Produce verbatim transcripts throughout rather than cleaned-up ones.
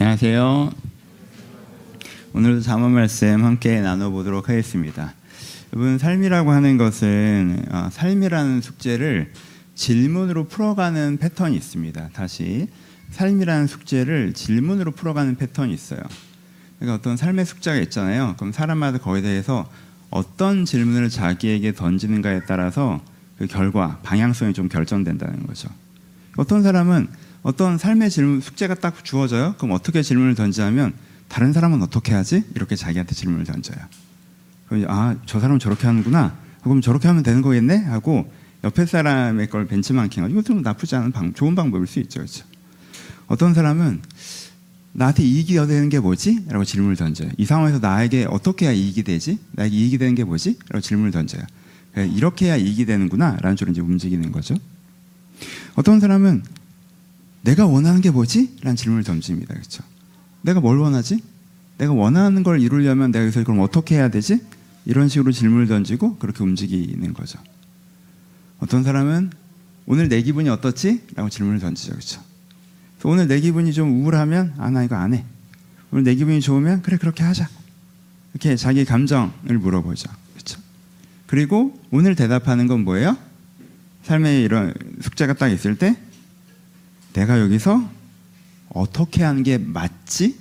안녕하세요. 오늘도 잠언 말씀 함께 나눠보도록 하겠습니다. 여러분, 삶이라고 하는 것은 어, 삶이라는 숙제를 질문으로 풀어가는 패턴이 있습니다. 다시 삶이라는 숙제를 질문으로 풀어가는 패턴이 있어요. 그러니까 어떤 삶의 숙제가 있잖아요. 그럼 사람마다 거기에 대해서 어떤 질문을 자기에게 던지는가에 따라서 그 결과, 방향성이 좀 결정된다는 거죠. 어떤 사람은 어떤 삶의 질문, 숙제가 딱 주어져요. 그럼 어떻게 질문을 던지냐면 다른 사람은 어떻게 하지? 이렇게 자기한테 질문을 던져요. 그럼 아, 저 사람은 저렇게 하는구나. 그럼 저렇게 하면 되는 거겠네? 하고 옆에 사람의 걸 벤치마킹하고 이거 좀 나쁘지 않은 방, 좋은 방법일 수 있죠. 그렇죠? 어떤 사람은 나한테 이익이 되는 게 뭐지? 라고 질문을 던져요. 이 상황에서 나에게 어떻게 해야 이익이 되지? 나에게 이익이 되는 게 뭐지? 라고 질문을 던져요. 이렇게 해야 이익이 되는구나 라는 쪽으로 이제 움직이는 거죠. 어떤 사람은 내가 원하는 게 뭐지? 라는 질문을 던집니다. 그렇죠? 내가 뭘 원하지? 내가 원하는 걸 이루려면 내가 여기서 그럼 어떻게 해야 되지? 이런 식으로 질문을 던지고 그렇게 움직이는 거죠. 어떤 사람은 오늘 내 기분이 어떻지? 라고 질문을 던지죠. 그렇죠? 오늘 내 기분이 좀 우울하면 아, 나 이거 안 해. 오늘 내 기분이 좋으면 그래, 그렇게 하자. 이렇게 자기 감정을 물어보죠. 그렇죠? 그리고 오늘 대답하는 건 뭐예요? 삶에 이런 숙제가 딱 있을 때 내가 여기서 어떻게 하는 게 맞지?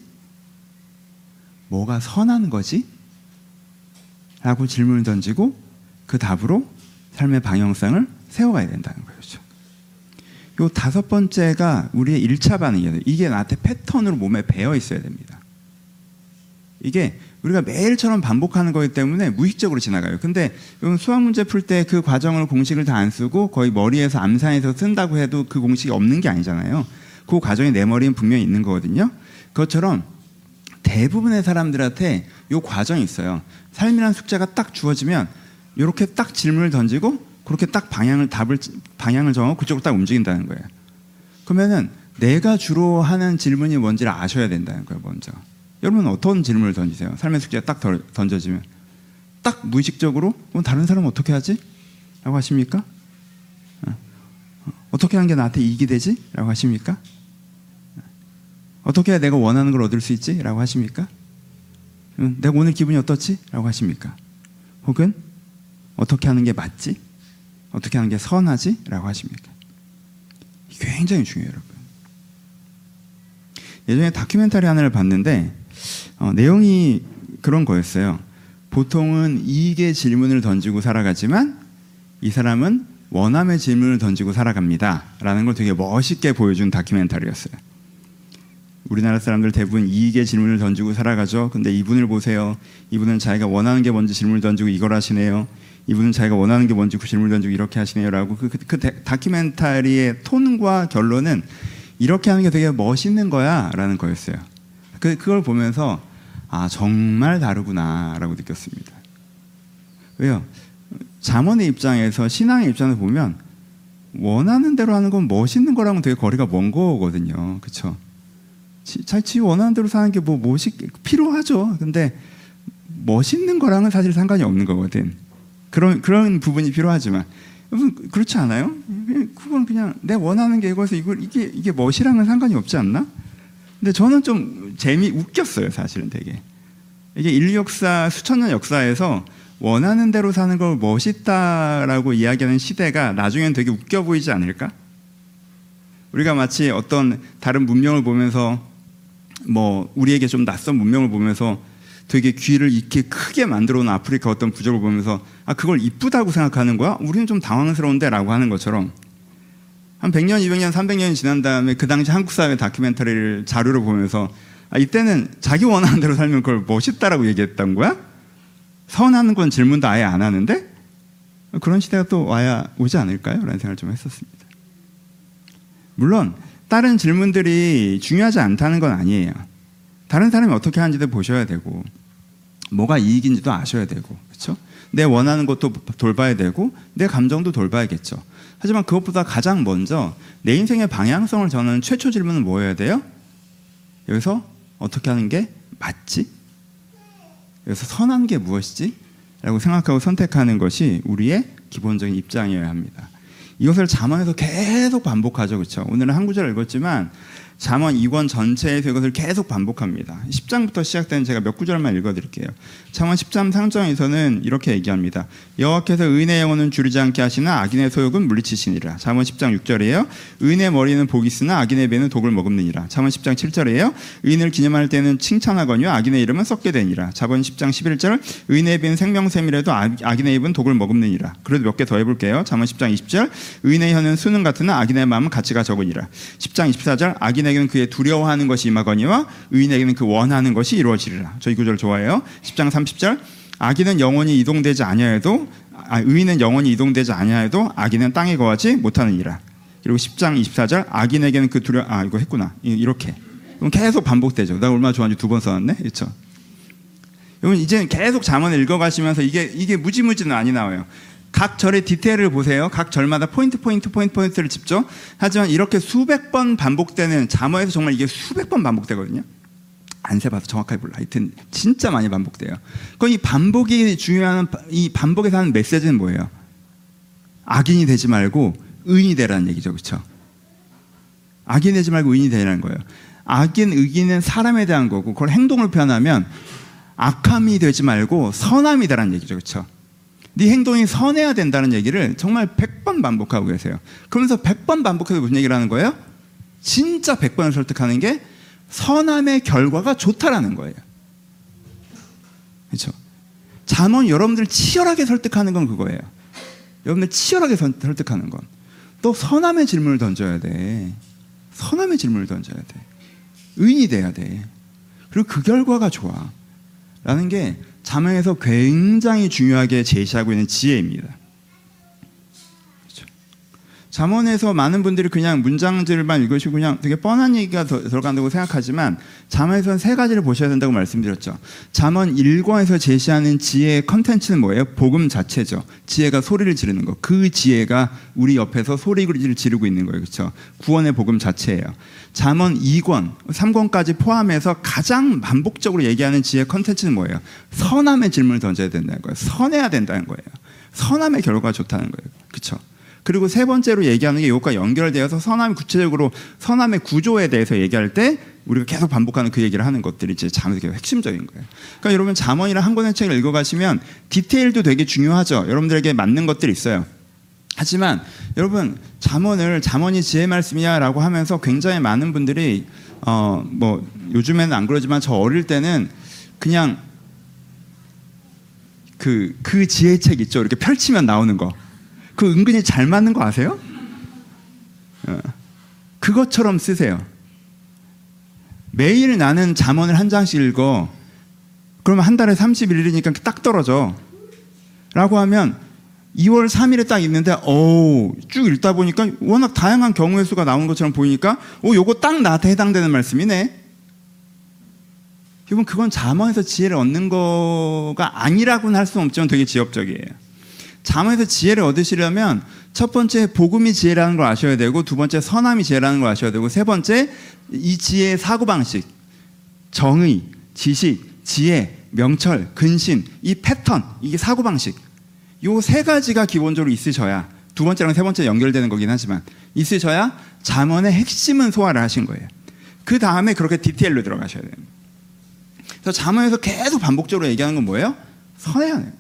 뭐가 선한 거지? 라고 질문을 던지고 그 답으로 삶의 방향성을 세워가야 된다는 거죠. 요 다섯 번째가 우리의 일 차 반응이에요. 이게 나한테 패턴으로 몸에 배어 있어야 됩니다. 이게 우리가 매일처럼 반복하는 거기 때문에 무의식적으로 지나가요. 근데 수학 문제 풀 때 그 과정을 공식을 다 안 쓰고 거의 머리에서 암산해서 쓴다고 해도 그 공식이 없는 게 아니잖아요. 그 과정이 내 머리엔 분명히 있는 거거든요. 그것처럼 대부분의 사람들한테 이 과정이 있어요. 삶이라는 숙제가 딱 주어지면 이렇게 딱 질문을 던지고 그렇게 딱 방향을 답을 방향을 정하고 그쪽으로 딱 움직인다는 거예요. 그러면은 내가 주로 하는 질문이 뭔지를 아셔야 된다는 거예요. 먼저. 여러분 어떤 질문을 던지세요? 삶의 숙제가 딱 던져지면 딱 무의식적으로 그럼 다른 사람은 어떻게 하지? 라고 하십니까? 어떻게 하는 게 나한테 이익이 되지? 라고 하십니까? 어떻게 해야 내가 원하는 걸 얻을 수 있지? 라고 하십니까? 내가 오늘 기분이 어떻지? 라고 하십니까? 혹은 어떻게 하는 게 맞지? 어떻게 하는 게 선하지? 라고 하십니까? 굉장히 중요해요. 여러분. 예전에 다큐멘터리 하나를 봤는데 어, 내용이 그런 거였어요. 보통은 이익의 질문을 던지고 살아가지만 이 사람은 원함의 질문을 던지고 살아갑니다 라는 걸 되게 멋있게 보여준 다큐멘터리였어요. 우리나라 사람들 대부분 이익의 질문을 던지고 살아가죠. 근데 이분을 보세요. 이분은 자기가 원하는 게 뭔지 질문을 던지고 이걸 하시네요. 이분은 자기가 원하는 게 뭔지 그 질문을 던지고 이렇게 하시네요 라고 그, 그, 그 다큐멘터리의 톤과 결론은 이렇게 하는 게 되게 멋있는 거야 라는 거였어요. 그, 그걸 보면서 아, 정말 다르구나 라고 느꼈습니다. 왜요? 잠언의 입장에서, 신앙의 입장에서 보면 원하는 대로 하는 건 멋있는 거랑은 되게 거리가 먼 거거든요. 그렇죠? 자기 원하는 대로 사는 게 뭐 멋있, 필요하죠. 근데 멋있는 거랑은 사실 상관이 없는 거거든. 그런, 그런 부분이 필요하지만 여러분 그렇지 않아요? 그건 그냥 내 원하는 게 이거에서 이걸 이게 이게 멋이랑은 상관이 없지 않나? 근데 저는 좀 재미 웃겼어요, 사실은 되게. 이게 인류 역사 수천 년 역사에서 원하는 대로 사는 걸 멋있다라고 이야기하는 시대가 나중엔 되게 웃겨 보이지 않을까? 우리가 마치 어떤 다른 문명을 보면서 뭐 우리에게 좀 낯선 문명을 보면서 되게 귀를 이렇게 크게 만들어 놓은 아프리카 어떤 부족을 보면서 아, 그걸 이쁘다고 생각하는 거야? 우리는 좀 당황스러운데 라고 하는 것처럼 한 백 년, 이백 년, 삼백 년이 지난 다음에 그 당시 한국 사회 다큐멘터리를 자료를 보면서 아, 이때는 자기 원하는 대로 살면 그걸 멋있다라고 얘기했던 거야? 선하는 건 질문도 아예 안 하는데? 그런 시대가 또 와야 오지 않을까요? 라는 생각을 좀 했었습니다. 물론 다른 질문들이 중요하지 않다는 건 아니에요. 다른 사람이 어떻게 하는지도 보셔야 되고 뭐가 이익인지도 아셔야 되고 그렇죠? 내 원하는 것도 돌봐야 되고 내 감정도 돌봐야겠죠. 하지만 그것보다 가장 먼저 내 인생의 방향성을 저는 최초 질문은 뭐여야 돼요? 여기서 어떻게 하는 게 맞지? 여기서 선한 게 무엇이지? 라고 생각하고 선택하는 것이 우리의 기본적인 입장이어야 합니다. 이것을 잠언에서 계속 반복하죠. 그렇죠? 오늘은 한 구절 읽었지만 잠언 이 권 전체에서 이것을 계속 반복합니다. 십 장부터 시작된 제가 몇 구절만 읽어드릴게요. 잠언 십 장 삼 장에서는 이렇게 얘기합니다. 여호와께서 의인의 영혼은 줄이지 않게 하시나 악인의 소욕은 물리치시니라. 잠언 십 장 육 절이에요. 의인의 머리는 복이 있으나 악인의 배는 독을 머금느니라. 잠언 십 장 칠 절이에요. 의인을 기념할 때는 칭찬하거니와 악인의 이름은 썩게 되니라. 잠언 십 장 십일 절. 의인의 입은 생명샘이라도 악인의 입은 독을 머금느니라. 그래도 몇 개 더 해볼게요. 잠언 십 장 이십 절. 의인의 혀는 수능 같으나 악인의 마음은 가치가 적으니라. 십 장 이십사 절. 악인에게는 그의 두려워하는 것이 임하거니와 의인에게는 그 원하는 것이 이루어지리라. 저 이 구절 좋아해요. 십 장 삼십 절. 악인은 영원히 이동되지 아니하여도 아, 의인은 영원히 이동되지 아니하여도 악인은 땅에 거하지 못하느니라. 그리고 십 장 이십사 절. 악인에게는 그 두려 아 이거 했구나. 이렇게. 그럼 계속 반복되죠. 나 얼마나 좋아하는지 두 번 써놨네. 그렇죠? 여러분 이제 계속 잠언을 읽어가시면서 이게 이게 무지무지는 많이 나와요. 각 절의 디테일을 보세요. 각 절마다 포인트 포인트 포인트 포인트를 짚죠. 하지만 이렇게 수백 번 반복되는 잠언에서 정말 이게 수백 번 반복되거든요. 안 세봐서 정확하게 몰라. 하여튼 진짜 많이 반복돼요. 그럼 이 반복이 중요한 이 반복에서 하는 메시지는 뭐예요? 악인이 되지 말고 의인이 되라는 얘기죠. 그렇죠? 악인이 되지 말고 의인이 되라는 거예요. 악인, 의인은 사람에 대한 거고 그걸 행동을 표현하면 악함이 되지 말고 선함이 되라는 얘기죠. 그렇죠? 네 행동이 선해야 된다는 얘기를 정말 백 번 반복하고 계세요. 그러면서 백 번 반복해서 무슨 얘기를 하는 거예요? 진짜 백 번을 설득하는 게 선함의 결과가 좋다라는 거예요. 그렇죠? 잠언 여러분들 치열하게 설득하는 건 그거예요. 여러분들 치열하게 설득하는 건 또 선함의 질문을 던져야 돼. 선함의 질문을 던져야 돼. 의인이 돼야 돼. 그리고 그 결과가 좋아. 라는 게 잠언에서 굉장히 중요하게 제시하고 있는 지혜입니다. 그렇죠? 잠언에서 많은 분들이 그냥 문장들만 읽으시고 그냥 되게 뻔한 얘기가 들어간다고 생각하지만 잠언에서는 세 가지를 보셔야 된다고 말씀드렸죠. 잠언 일 권에서 제시하는 지혜의 컨텐츠는 뭐예요? 복음 자체죠. 지혜가 소리를 지르는 거. 그 지혜가 우리 옆에서 소리를 지르고 있는 거예요. 그렇죠? 구원의 복음 자체예요. 잠언 이 권, 삼 권까지 포함해서 가장 반복적으로 얘기하는 지혜 컨텐츠는 뭐예요? 선함의 질문을 던져야 된다는 거예요. 선해야 된다는 거예요. 선함의 결과가 좋다는 거예요. 그렇죠? 그리고 세 번째로 얘기하는 게 이것과 연결되어서 선함이 구체적으로 선함의 구조에 대해서 얘기할 때 우리가 계속 반복하는 그 얘기를 하는 것들이 이제 잠언의 핵심적인 거예요. 그러니까 여러분 잠언이랑 한 권의 책을 읽어가시면 디테일도 되게 중요하죠. 여러분들에게 맞는 것들이 있어요. 하지만 여러분 잠언을 잠언이 지혜 말씀이야라고 하면서 굉장히 많은 분들이 어 뭐 요즘에는 안 그러지만 저 어릴 때는 그냥 그 그 지혜 책 있죠. 이렇게 펼치면 나오는 거. 그 은근히 잘 맞는 거 아세요? 어. 그것처럼 쓰세요. 매일 나는 잠언을 한 장씩 읽어. 그러면 한 달에 삼십일 일이니까 딱 떨어져. 라고 하면 이월 삼 일에 딱 있는데 오, 쭉 읽다 보니까 워낙 다양한 경우의 수가 나오는 것처럼 보이니까 오, 요거 딱 나한테 해당되는 말씀이네. 여러분 그건 잠언에서 지혜를 얻는 거가 아니라고는 할 수는 없지만 되게 지엽적이에요. 잠언에서 지혜를 얻으시려면 첫 번째 복음이 지혜라는 걸 아셔야 되고 두 번째 선함이 지혜라는 걸 아셔야 되고 세 번째 이 지혜의 사고방식, 정의, 지식, 지혜, 명철, 근신, 이 패턴, 이게 사고방식 요 세 가지가 기본적으로 있으셔야 두 번째랑 세 번째 연결되는 거긴 하지만 있으셔야 잠언의 핵심은 소화를 하신 거예요. 그 다음에 그렇게 디테일로 들어가셔야 돼요. 그래서 잠언에서 계속 반복적으로 얘기하는 건 뭐예요? 선해야 돼요.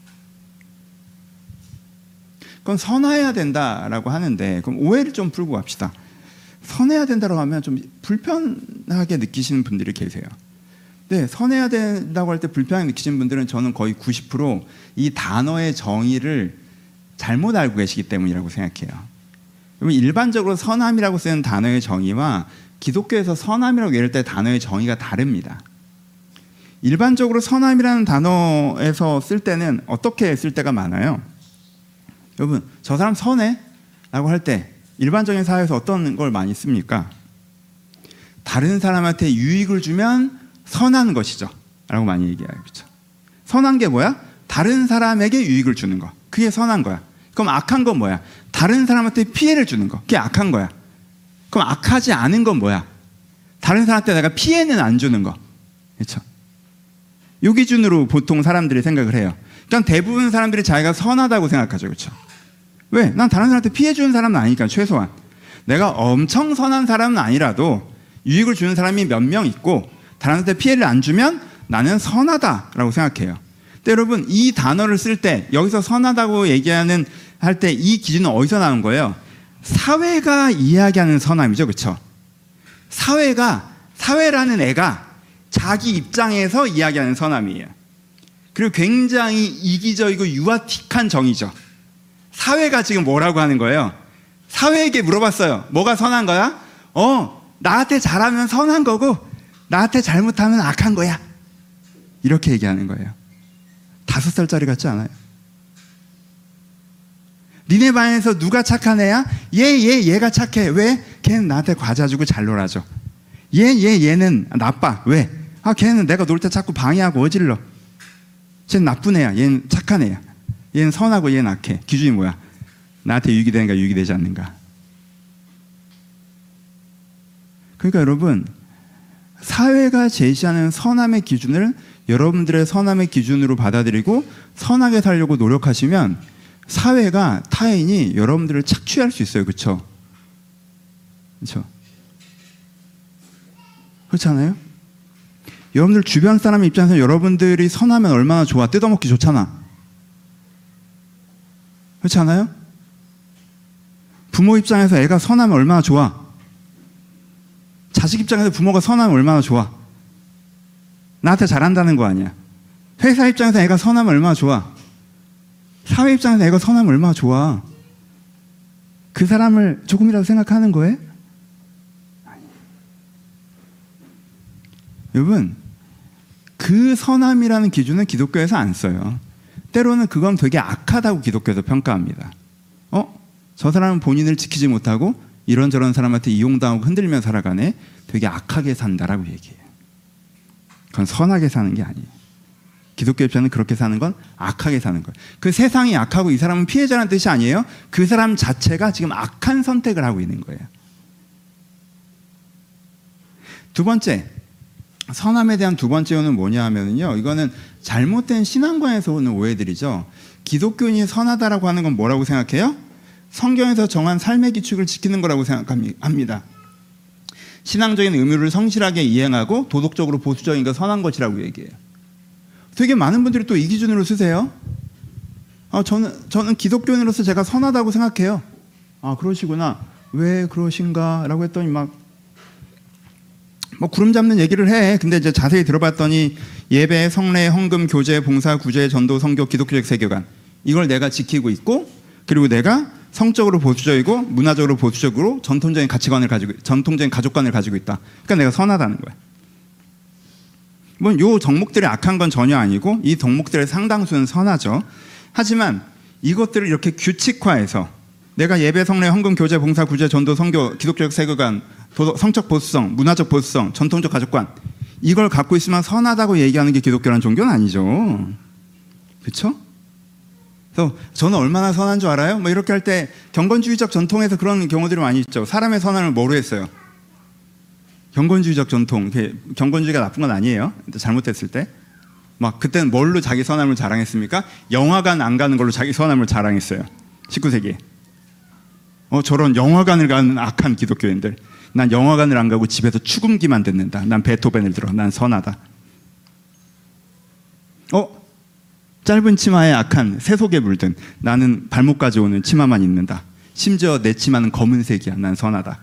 그건 선해야 된다라고 하는데 그럼 오해를 좀 풀고 갑시다. 선해야 된다고 하면 좀 불편하게 느끼시는 분들이 계세요. 네, 선해야 된다고 할 때 불편하게 느끼시는 분들은 저는 거의 구십 퍼센트 이 단어의 정의를 잘못 알고 계시기 때문이라고 생각해요. 그러면 일반적으로 선함이라고 쓰는 단어의 정의와 기독교에서 선함이라고 얘기할 때 단어의 정의가 다릅니다. 일반적으로 선함이라는 단어에서 쓸 때는 어떻게 쓸 때가 많아요? 여러분, 저 사람 선해? 라고 할 때 일반적인 사회에서 어떤 걸 많이 씁니까? 다른 사람한테 유익을 주면 선한 것이죠. 라고 많이 얘기해요. 그렇죠? 선한 게 뭐야? 다른 사람에게 유익을 주는 거. 그게 선한 거야. 그럼 악한 건 뭐야? 다른 사람한테 피해를 주는 거. 그게 악한 거야. 그럼 악하지 않은 건 뭐야? 다른 사람한테 내가 피해는 안 주는 거. 그렇죠? 요 기준으로 보통 사람들이 생각을 해요. 그러니까 대부분 사람들이 자기가 선하다고 생각하죠. 그렇죠? 왜? 난 다른 사람한테 피해 주는 사람은 아니니까 최소한. 내가 엄청 선한 사람은 아니라도 유익을 주는 사람이 몇 명 있고 다른 사람한테 피해를 안 주면 나는 선하다라고 생각해요. 근데 여러분 이 단어를 쓸 때 여기서 선하다고 얘기하는 할 때 이 기준은 어디서 나온 거예요? 사회가 이야기하는 선함이죠. 그렇죠? 사회가 사회라는 애가 자기 입장에서 이야기하는 선함이에요. 그리고 굉장히 이기적이고 유아틱한 정의죠. 사회가 지금 뭐라고 하는 거예요? 사회에게 물어봤어요. 뭐가 선한 거야? 어, 나한테 잘하면 선한 거고 나한테 잘못하면 악한 거야. 이렇게 얘기하는 거예요. 다섯 살짜리 같지 않아요? 니네 반에서 누가 착한 애야? 얘, 얘, 얘가 착해. 왜? 걔는 나한테 과자 주고 잘 놀아줘. 얘, 얘, 얘는 나빠. 왜? 아, 걔는 내가 놀 때 자꾸 방해하고 어질러. 쟤는 나쁜 애야. 얘는 착한 애야. 얘는 선하고 얘는 악해. 기준이 뭐야? 나한테 유익이 되는가 유익이 되지 않는가. 그러니까 여러분 사회가 제시하는 선함의 기준을 여러분들의 선함의 기준으로 받아들이고 선하게 살려고 노력하시면 사회가 타인이 여러분들을 착취할 수 있어요. 그렇죠? 그렇죠? 그렇지 않아요? 여러분들 주변 사람 입장에서 여러분들이 선하면 얼마나 좋아. 뜯어먹기 좋잖아. 그렇지 않아요? 부모 입장에서 애가 선하면 얼마나 좋아. 자식 입장에서 부모가 선하면 얼마나 좋아. 나한테 잘한다는 거 아니야. 회사 입장에서 애가 선하면 얼마나 좋아. 사회 입장에서 애가 선하면 얼마나 좋아. 그 사람을 조금이라도 생각하는 거예요? 아니. 여러분 그 선함이라는 기준은 기독교에서 안 써요. 때로는 그건 되게 악하다고 기독교에서 평가합니다. 어? 저 사람은 본인을 지키지 못하고 이런저런 사람한테 이용당하고 흔들리며 살아가네. 되게 악하게 산다라고 얘기해요. 그건 선하게 사는 게 아니에요. 기독교 입장은 그렇게 사는 건 악하게 사는 거예요. 그 세상이 악하고 이 사람은 피해자라는 뜻이 아니에요. 그 사람 자체가 지금 악한 선택을 하고 있는 거예요. 두 번째, 선함에 대한 두 번째 오는 뭐냐 하면요, 이거는 잘못된 신앙관에서 오는 오해들이죠. 기독교인이 선하다라고 하는 건 뭐라고 생각해요? 성경에서 정한 삶의 규칙을 지키는 거라고 생각합니다. 신앙적인 의무를 성실하게 이행하고 도덕적으로 보수적인 거 선한 것이라고 얘기해요. 되게 많은 분들이 또 이 기준으로 쓰세요. 아, 저는, 저는 기독교인으로서 제가 선하다고 생각해요. 아, 그러시구나. 왜 그러신가? 라고 했더니 막, 뭐, 구름 잡는 얘기를 해. 근데 이제 자세히 들어봤더니 예배, 성례, 헌금, 교제, 봉사, 구제, 전도, 성교, 기독교적 세계관. 이걸 내가 지키고 있고, 그리고 내가 성적으로 보수적이고, 문화적으로 보수적으로 전통적인 가치관을 가지고, 전통적인 가족관을 가지고 있다. 그러니까 내가 선하다는 거야. 물론 이 덕목들이 악한 건 전혀 아니고 이 덕목들의 상당수는 선하죠. 하지만 이것들을 이렇게 규칙화해서 내가 예배, 성례, 헌금, 교제, 봉사, 구제, 전도, 성교, 기독교적 세계관, 도덕, 성적 보수성, 문화적 보수성, 전통적 가족관 이걸 갖고 있으면 선하다고 얘기하는 게 기독교라는 종교는 아니죠. 그렇죠? 그래서 저는 얼마나 선한 줄 알아요? 뭐 이렇게 할 때 경건주의적 전통에서 그런 경우들이 많이 있죠. 사람의 선함을 뭐로 했어요? 경건주의적 전통, 경건주의가 나쁜 건 아니에요. 잘못했을 때. 막 그때는 뭘로 자기 선함을 자랑했습니까? 영화관 안 가는 걸로 자기 선함을 자랑했어요. 십구 세기에. 어, 저런 영화관을 가는 악한 기독교인들. 난 영화관을 안 가고 집에서 축음기만 듣는다. 난 베토벤을 들어. 난 선하다. 어? 짧은 치마에 악한 새속에 물든 나는 발목까지 오는 치마만 입는다. 심지어 내 치마는 검은색이야. 난 선하다.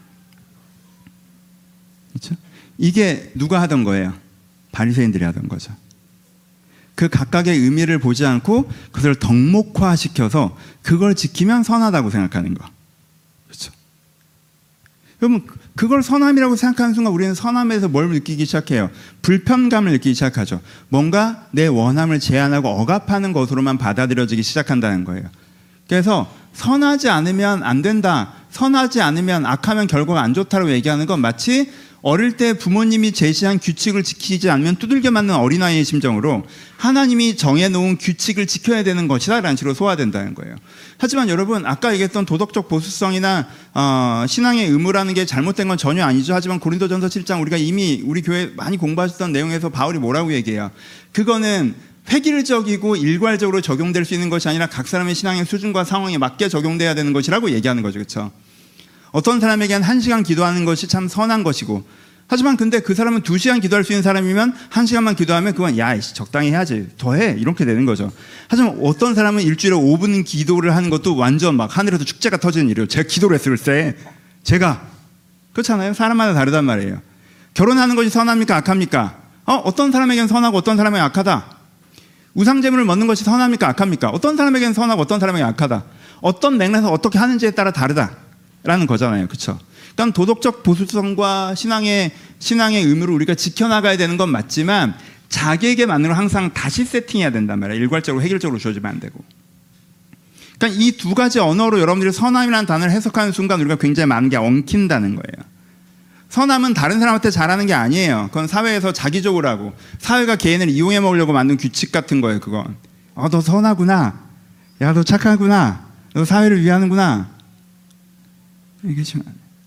그렇죠? 이게 누가 하던 거예요? 바리새인들이 하던 거죠. 그 각각의 의미를 보지 않고 그것을 덕목화시켜서 그걸 지키면 선하다고 생각하는 거. 그렇죠? 여러분 그걸 선함이라고 생각하는 순간 우리는 선함에서 뭘 느끼기 시작해요? 불편감을 느끼기 시작하죠. 뭔가 내 원함을 제한하고 억압하는 것으로만 받아들여지기 시작한다는 거예요. 그래서 선하지 않으면 안 된다. 선하지 않으면 악하면 결과가 안 좋다고 얘기하는 건 마치 어릴 때 부모님이 제시한 규칙을 지키지 않으면 두들겨 맞는 어린아이의 심정으로 하나님이 정해놓은 규칙을 지켜야 되는 것이다 라는 식으로 소화된다는 거예요. 하지만 여러분 아까 얘기했던 도덕적 보수성이나 어, 신앙의 의무라는 게 잘못된 건 전혀 아니죠. 하지만 고린도전서 칠 장 우리가 이미 우리 교회 많이 공부하셨던 내용에서 바울이 뭐라고 얘기해요? 그거는 획일적이고 일괄적으로 적용될 수 있는 것이 아니라 각 사람의 신앙의 수준과 상황에 맞게 적용돼야 되는 것이라고 얘기하는 거죠. 그렇죠? 어떤 사람에게는 한 시간 기도하는 것이 참 선한 것이고, 하지만 근데 그 사람은 두 시간 기도할 수 있는 사람이면 한 시간만 기도하면 그건 야 적당히 해야지, 더해, 이렇게 되는 거죠. 하지만 어떤 사람은 일주일에 오 분 기도를 하는 것도 완전 막 하늘에서 축제가 터지는 일이에요. 제가 기도를 했을 때 제가 그렇잖아요. 사람마다 다르단 말이에요. 결혼하는 것이 선합니까 악합니까? 어, 어떤 사람에게는 선하고 어떤 사람에게는 악하다. 우상제물을 먹는 것이 선합니까 악합니까? 어떤 사람에게는 선하고 어떤 사람에게는 악하다. 어떤 맥락에서 어떻게 하는지에 따라 다르다라는 거잖아요. 그렇죠? 그러니까 도덕적 보수성과 신앙의 신앙의 의무를 우리가 지켜나가야 되는 건 맞지만 자기에게 맞는 걸 항상 다시 세팅해야 된단 말이에요. 일괄적으로 획일적으로 주어지면 안 되고. 그러니까 이 두 가지 언어로 여러분들이 선함이라는 단어를 해석하는 순간 우리가 굉장히 많은 게 엉킨다는 거예요. 선함은 다른 사람한테 잘하는 게 아니에요. 그건 사회에서 자기적으로 하고 사회가 개인을 이용해 먹으려고 만든 규칙 같은 거예요. 그건 어, 너 선하구나, 야 너 착하구나, 너 사회를 위하는구나, 이게 좀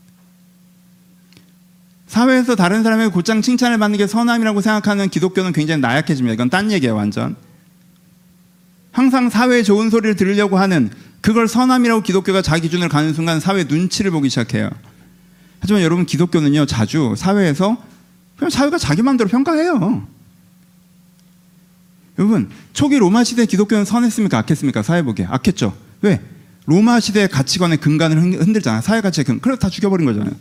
사회에서 다른 사람에게 곧장 칭찬을 받는 게 선함이라고 생각하는 기독교는 굉장히 나약해집니다. 이건 딴 얘기예요. 완전 항상 사회에 좋은 소리를 들으려고 하는 그걸 선함이라고 기독교가 자기 기준을 가는 순간 사회 눈치를 보기 시작해요. 하지만 여러분 기독교는요 자주 사회에서 그냥 사회가 자기 마음대로 평가해요. 여러분 초기 로마 시대 기독교는 선했습니까 악했습니까? 사회 보기에 악했죠. 왜? 로마 시대의 가치관의 근간을 흔들잖아요. 사회 가치의 근. 그래서 다 죽여버린 거잖아요.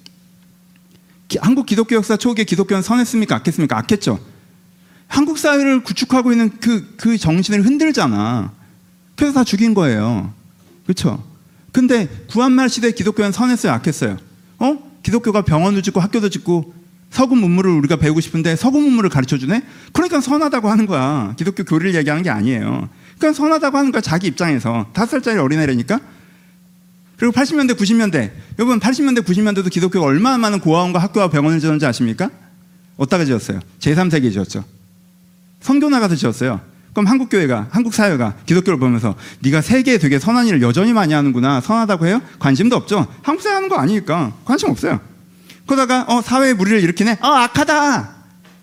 기, 한국 기독교 역사 초기에 기독교는 선했습니까 악했습니까? 악했죠. 한국 사회를 구축하고 있는 그, 그 정신을 흔들잖아. 그래서 다 죽인 거예요. 그렇죠? 근데 구한말 시대 기독교는 선했어요 악했어요? 어? 기독교가 병원도 짓고 학교도 짓고 서구 문물을 우리가 배우고 싶은데 서구 문물을 가르쳐주네? 그러니까 선하다고 하는 거야. 기독교 교리를 얘기하는 게 아니에요. 그러니까 선하다고 하는 거야. 자기 입장에서. 다섯 살짜리 어린애라니까. 그리고 팔십 년대 구십 년대 여러분 팔십 년대 구십 년대도 기독교가 얼마나 많은 고아원과 학교와 병원을 지었는지 아십니까? 어디다가 지었어요? 제삼 세기에 지었죠. 선교 나가서 지었어요. 그럼 한국 교회가, 한국 사회가 기독교를 보면서 네가 세계에 되게 선한 일을 여전히 많이 하는구나, 선하다고 해요? 관심도 없죠. 한국 사회 하는 거 아니니까 관심 없어요. 그러다가 어 사회에 무리를 일으키네, 어 악하다,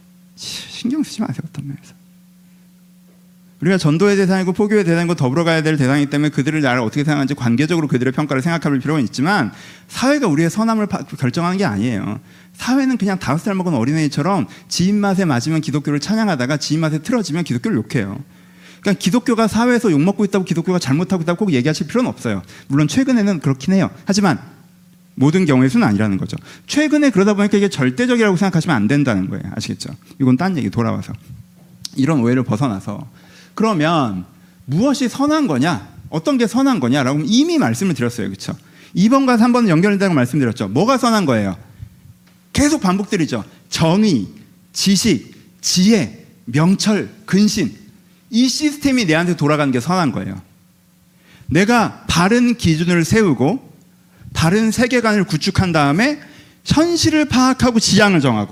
신경 쓰지 마세요. 어떤 면에서 우리가 전도의 대상이고 포교의 대상이고 더불어 가야 될 대상이기 때문에 그들을 나를 어떻게 생각하는지 관계적으로 그들의 평가를 생각할 필요가 있지만 사회가 우리의 선함을 파, 결정하는 게 아니에요. 사회는 그냥 다섯 살 먹은 어린애처럼 지 입맛에 맞으면 기독교를 찬양하다가 지 입맛에 틀어지면 기독교를 욕해요. 그러니까 기독교가 사회에서 욕먹고 있다고 기독교가 잘못하고 있다고 꼭 얘기하실 필요는 없어요. 물론 최근에는 그렇긴 해요. 하지만 모든 경우의 수는 아니라는 거죠. 최근에 그러다 보니까 이게 절대적이라고 생각하시면 안 된다는 거예요. 아시겠죠? 이건 딴 얘기. 돌아와서 이런 오해를 벗어나서 그러면 무엇이 선한 거냐, 어떤 게 선한 거냐라고 이미 말씀을 드렸어요. 그렇죠? 이 번과 삼 번은 연결된다고 말씀드렸죠. 뭐가 선한 거예요? 계속 반복드리죠. 정의, 지식, 지혜, 명철, 근신, 이 시스템이 내한테 돌아가는 게 선한 거예요. 내가 바른 기준을 세우고 바른 세계관을 구축한 다음에 현실을 파악하고 지향을 정하고,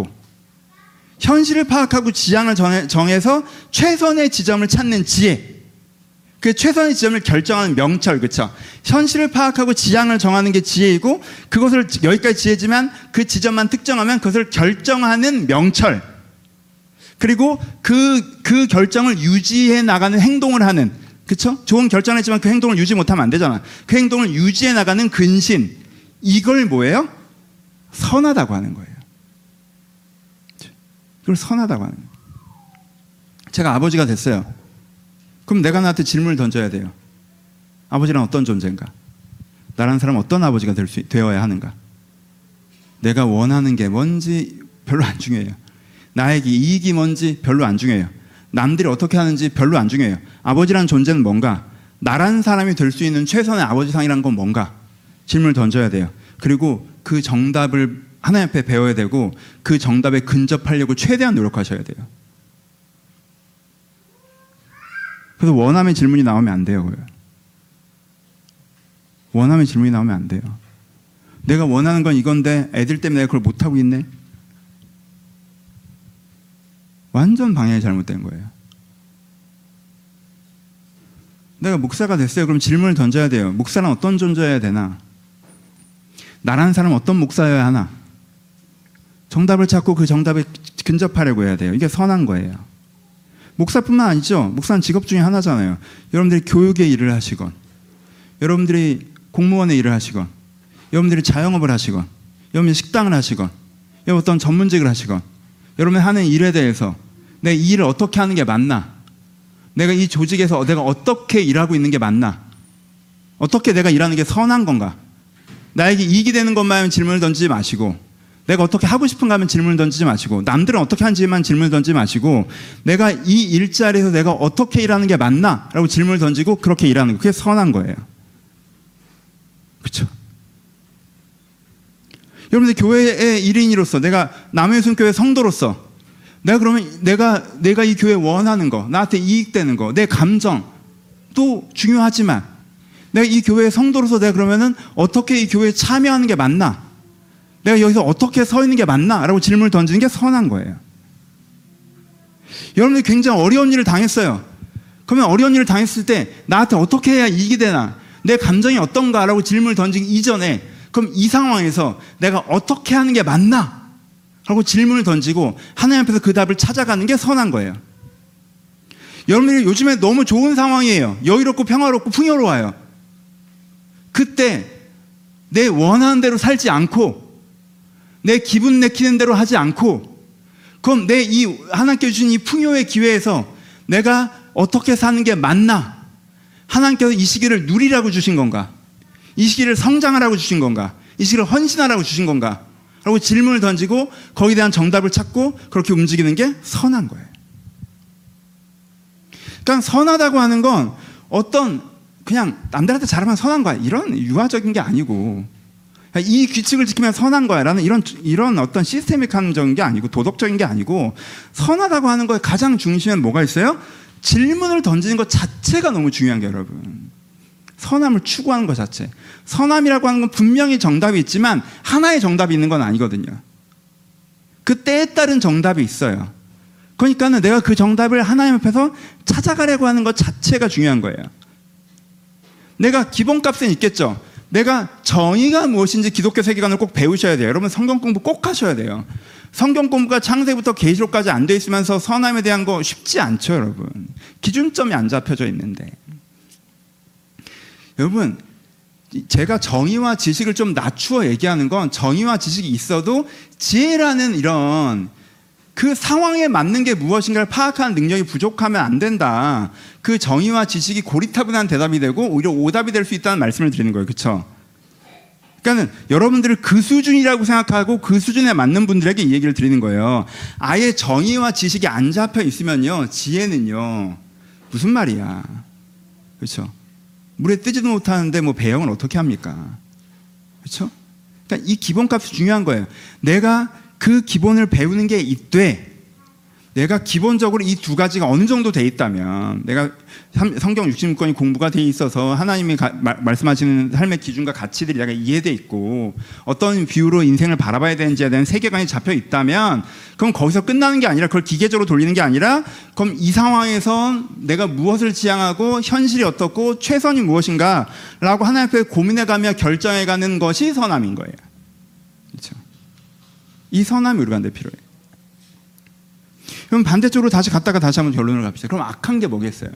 현실을 파악하고 지향을 정해서 최선의 지점을 찾는 지혜, 그 최선의 지점을 결정하는 명철. 그렇죠? 현실을 파악하고 지향을 정하는 게 지혜이고, 그것을 여기까지 지혜지만 그 지점만 특정하면 그것을 결정하는 명철, 그리고 그, 그 결정을 유지해 나가는 행동을 하는, 그렇죠? 좋은 결정을 했지만 그 행동을 유지 못하면 안 되잖아. 그 행동을 유지해 나가는 근신, 이걸 뭐예요? 선하다고 하는 거예요. 이걸 선하다고 하는 거예요. 제가 아버지가 됐어요. 그럼 내가 나한테 질문을 던져야 돼요. 아버지란 어떤 존재인가? 나라는 사람은 어떤 아버지가 될 수, 되어야 하는가? 내가 원하는 게 뭔지 별로 안 중요해요. 나에게 이익이 뭔지 별로 안 중요해요. 남들이 어떻게 하는지 별로 안 중요해요. 아버지라는 존재는 뭔가? 나라는 사람이 될 수 있는 최선의 아버지상이란 건 뭔가? 질문을 던져야 돼요. 그리고 그 정답을 하나님 앞에 배워야 되고 그 정답에 근접하려고 최대한 노력하셔야 돼요. 그래서 원함의 질문이 나오면 안 돼요. 원함의 질문이 나오면 안 돼요. 내가 원하는 건 이건데 애들 때문에 내가 그걸 못하고 있네? 완전 방향이 잘못된 거예요. 내가 목사가 됐어요. 그럼 질문을 던져야 돼요. 목사는 어떤 존재여야 되나? 나라는 사람은 어떤 목사여야 하나? 정답을 찾고 그 정답에 근접하려고 해야 돼요. 이게 선한 거예요. 목사뿐만 아니죠. 목사는 직업 중에 하나잖아요. 여러분들이 교육의 일을 하시건, 여러분들이 공무원의 일을 하시건, 여러분들이 자영업을 하시건, 여러분이 식당을 하시건, 여러분 어떤 전문직을 하시건, 여러분이 하는 일에 대해서 내가 이 일을 어떻게 하는 게 맞나? 내가 이 조직에서 내가 어떻게 일하고 있는 게 맞나? 어떻게 내가 일하는 게 선한 건가? 나에게 이익이 되는 것만 질문을 던지지 마시고, 내가 어떻게 하고 싶은가 하면 질문을 던지지 마시고, 남들은 어떻게 하는지만 질문을 던지지 마시고, 내가 이 일자리에서 내가 어떻게 일하는 게 맞나? 라고 질문을 던지고 그렇게 일하는 거, 그게 선한 거예요. 그렇죠? 여러분들 교회의 일인으로서, 내가 남해순교회 성도로서, 내가 그러면 내가 내가 이 교회 원하는 거, 나한테 이익되는 거, 내 감정도 중요하지만, 내가 이 교회의 성도로서 내가 그러면은 어떻게 이 교회에 참여하는 게 맞나? 내가 여기서 어떻게 서 있는 게 맞나? 라고 질문을 던지는 게 선한 거예요. 여러분들이 굉장히 어려운 일을 당했어요. 그러면 어려운 일을 당했을 때 나한테 어떻게 해야 이익이 되나? 내 감정이 어떤가? 라고 질문을 던지기 이전에, 그럼 이 상황에서 내가 어떻게 하는 게 맞나? 라고 질문을 던지고 하나님 앞에서 그 답을 찾아가는 게 선한 거예요. 여러분들이 요즘에 너무 좋은 상황이에요. 여유롭고 평화롭고 풍요로워요. 그때 내 원하는 대로 살지 않고, 내 기분 내키는 대로 하지 않고, 그럼 내 이 하나님께 주신 이 풍요의 기회에서 내가 어떻게 사는 게 맞나? 하나님께서 이 시기를 누리라고 주신 건가? 이 시기를 성장하라고 주신 건가? 이 시기를 헌신하라고 주신 건가? 라고 질문을 던지고 거기에 대한 정답을 찾고 그렇게 움직이는 게 선한 거예요. 그러니까 선하다고 하는 건 어떤 그냥 남들한테 잘하면 선한 거야, 이런 유아적인 게 아니고, 이 규칙을 지키면 선한 거야 라는 이런 이런 어떤 시스테믹한 게 아니고, 도덕적인 게 아니고, 선하다고 하는 거에 가장 중심에 뭐가 있어요? 질문을 던지는 것 자체가 너무 중요한 게, 여러분, 선함을 추구하는 것 자체. 선함이라고 하는 건 분명히 정답이 있지만 하나의 정답이 있는 건 아니거든요. 그 때에 따른 정답이 있어요. 그러니까는 내가 그 정답을 하나님 앞에서 찾아가려고 하는 것 자체가 중요한 거예요. 내가 기본값은 있겠죠. 내가 정의가 무엇인지 기독교 세계관을 꼭 배우셔야 돼요. 여러분 성경 공부 꼭 하셔야 돼요. 성경 공부가 창세부터 계시록까지 안 돼 있으면서 선함에 대한 거 쉽지 않죠, 여러분. 기준점이 안 잡혀져 있는데. 여러분, 제가 정의와 지식을 좀 낮추어 얘기하는 건, 정의와 지식이 있어도 지혜라는 이런 그 상황에 맞는 게 무엇인가를 파악하는 능력이 부족하면 안 된다. 그 정의와 지식이 고리타분한 대답이 되고 오히려 오답이 될 수 있다는 말씀을 드리는 거예요. 그렇죠? 그러니까 여러분들을 그 수준이라고 생각하고 그 수준에 맞는 분들에게 이 얘기를 드리는 거예요. 아예 정의와 지식이 안 잡혀 있으면요, 지혜는요, 무슨 말이야. 그렇죠? 물에 뜨지도 못하는데 뭐 배영을 어떻게 합니까? 그렇죠? 그러니까 이 기본값이 중요한 거예요. 내가 그 기본을 배우는 게 있되, 내가 기본적으로 이 두 가지가 어느 정도 돼 있다면, 내가 성경 육십육 권이 공부가 돼 있어서 하나님이 가, 마, 말씀하시는 삶의 기준과 가치들이 내가 이해돼 있고, 어떤 뷰로 인생을 바라봐야 되는지에 대한 세계관이 잡혀 있다면, 그럼 거기서 끝나는 게 아니라, 그걸 기계적으로 돌리는 게 아니라, 그럼 이 상황에서 내가 무엇을 지향하고 현실이 어떻고 최선이 무엇인가 라고 하나님 앞에 고민해가며 결정해가는 것이 선함인 거예요. 그렇죠? 이 선함이 우리한테 필요해요. 그럼 반대쪽으로 다시 갔다가 다시 한번 결론을 갑시다. 그럼 악한 게 뭐겠어요?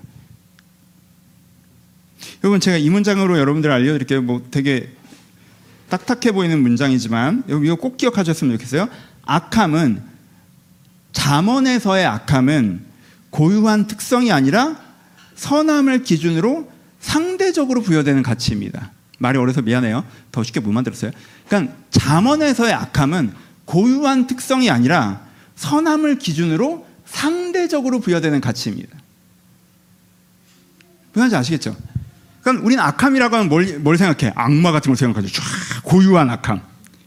여러분, 제가 이 문장으로 여러분들 알려드릴게요. 뭐 되게 딱딱해 보이는 문장이지만 여러분 이거 꼭 기억하셨으면 좋겠어요. 악함은, 잠언에서의 악함은 고유한 특성이 아니라 선함을 기준으로 상대적으로 부여되는 가치입니다. 말이 어려서 미안해요. 더 쉽게 못 만들었어요. 그러니까 잠언에서의 악함은 고유한 특성이 아니라 선함을 기준으로 상대적으로 부여되는 가치입니다. 무슨 말인지 아시겠죠? 그러니까 우리는 악함이라고 하면 뭘, 뭘 생각해? 악마 같은 걸 생각하죠. 쫙 고유한 악함.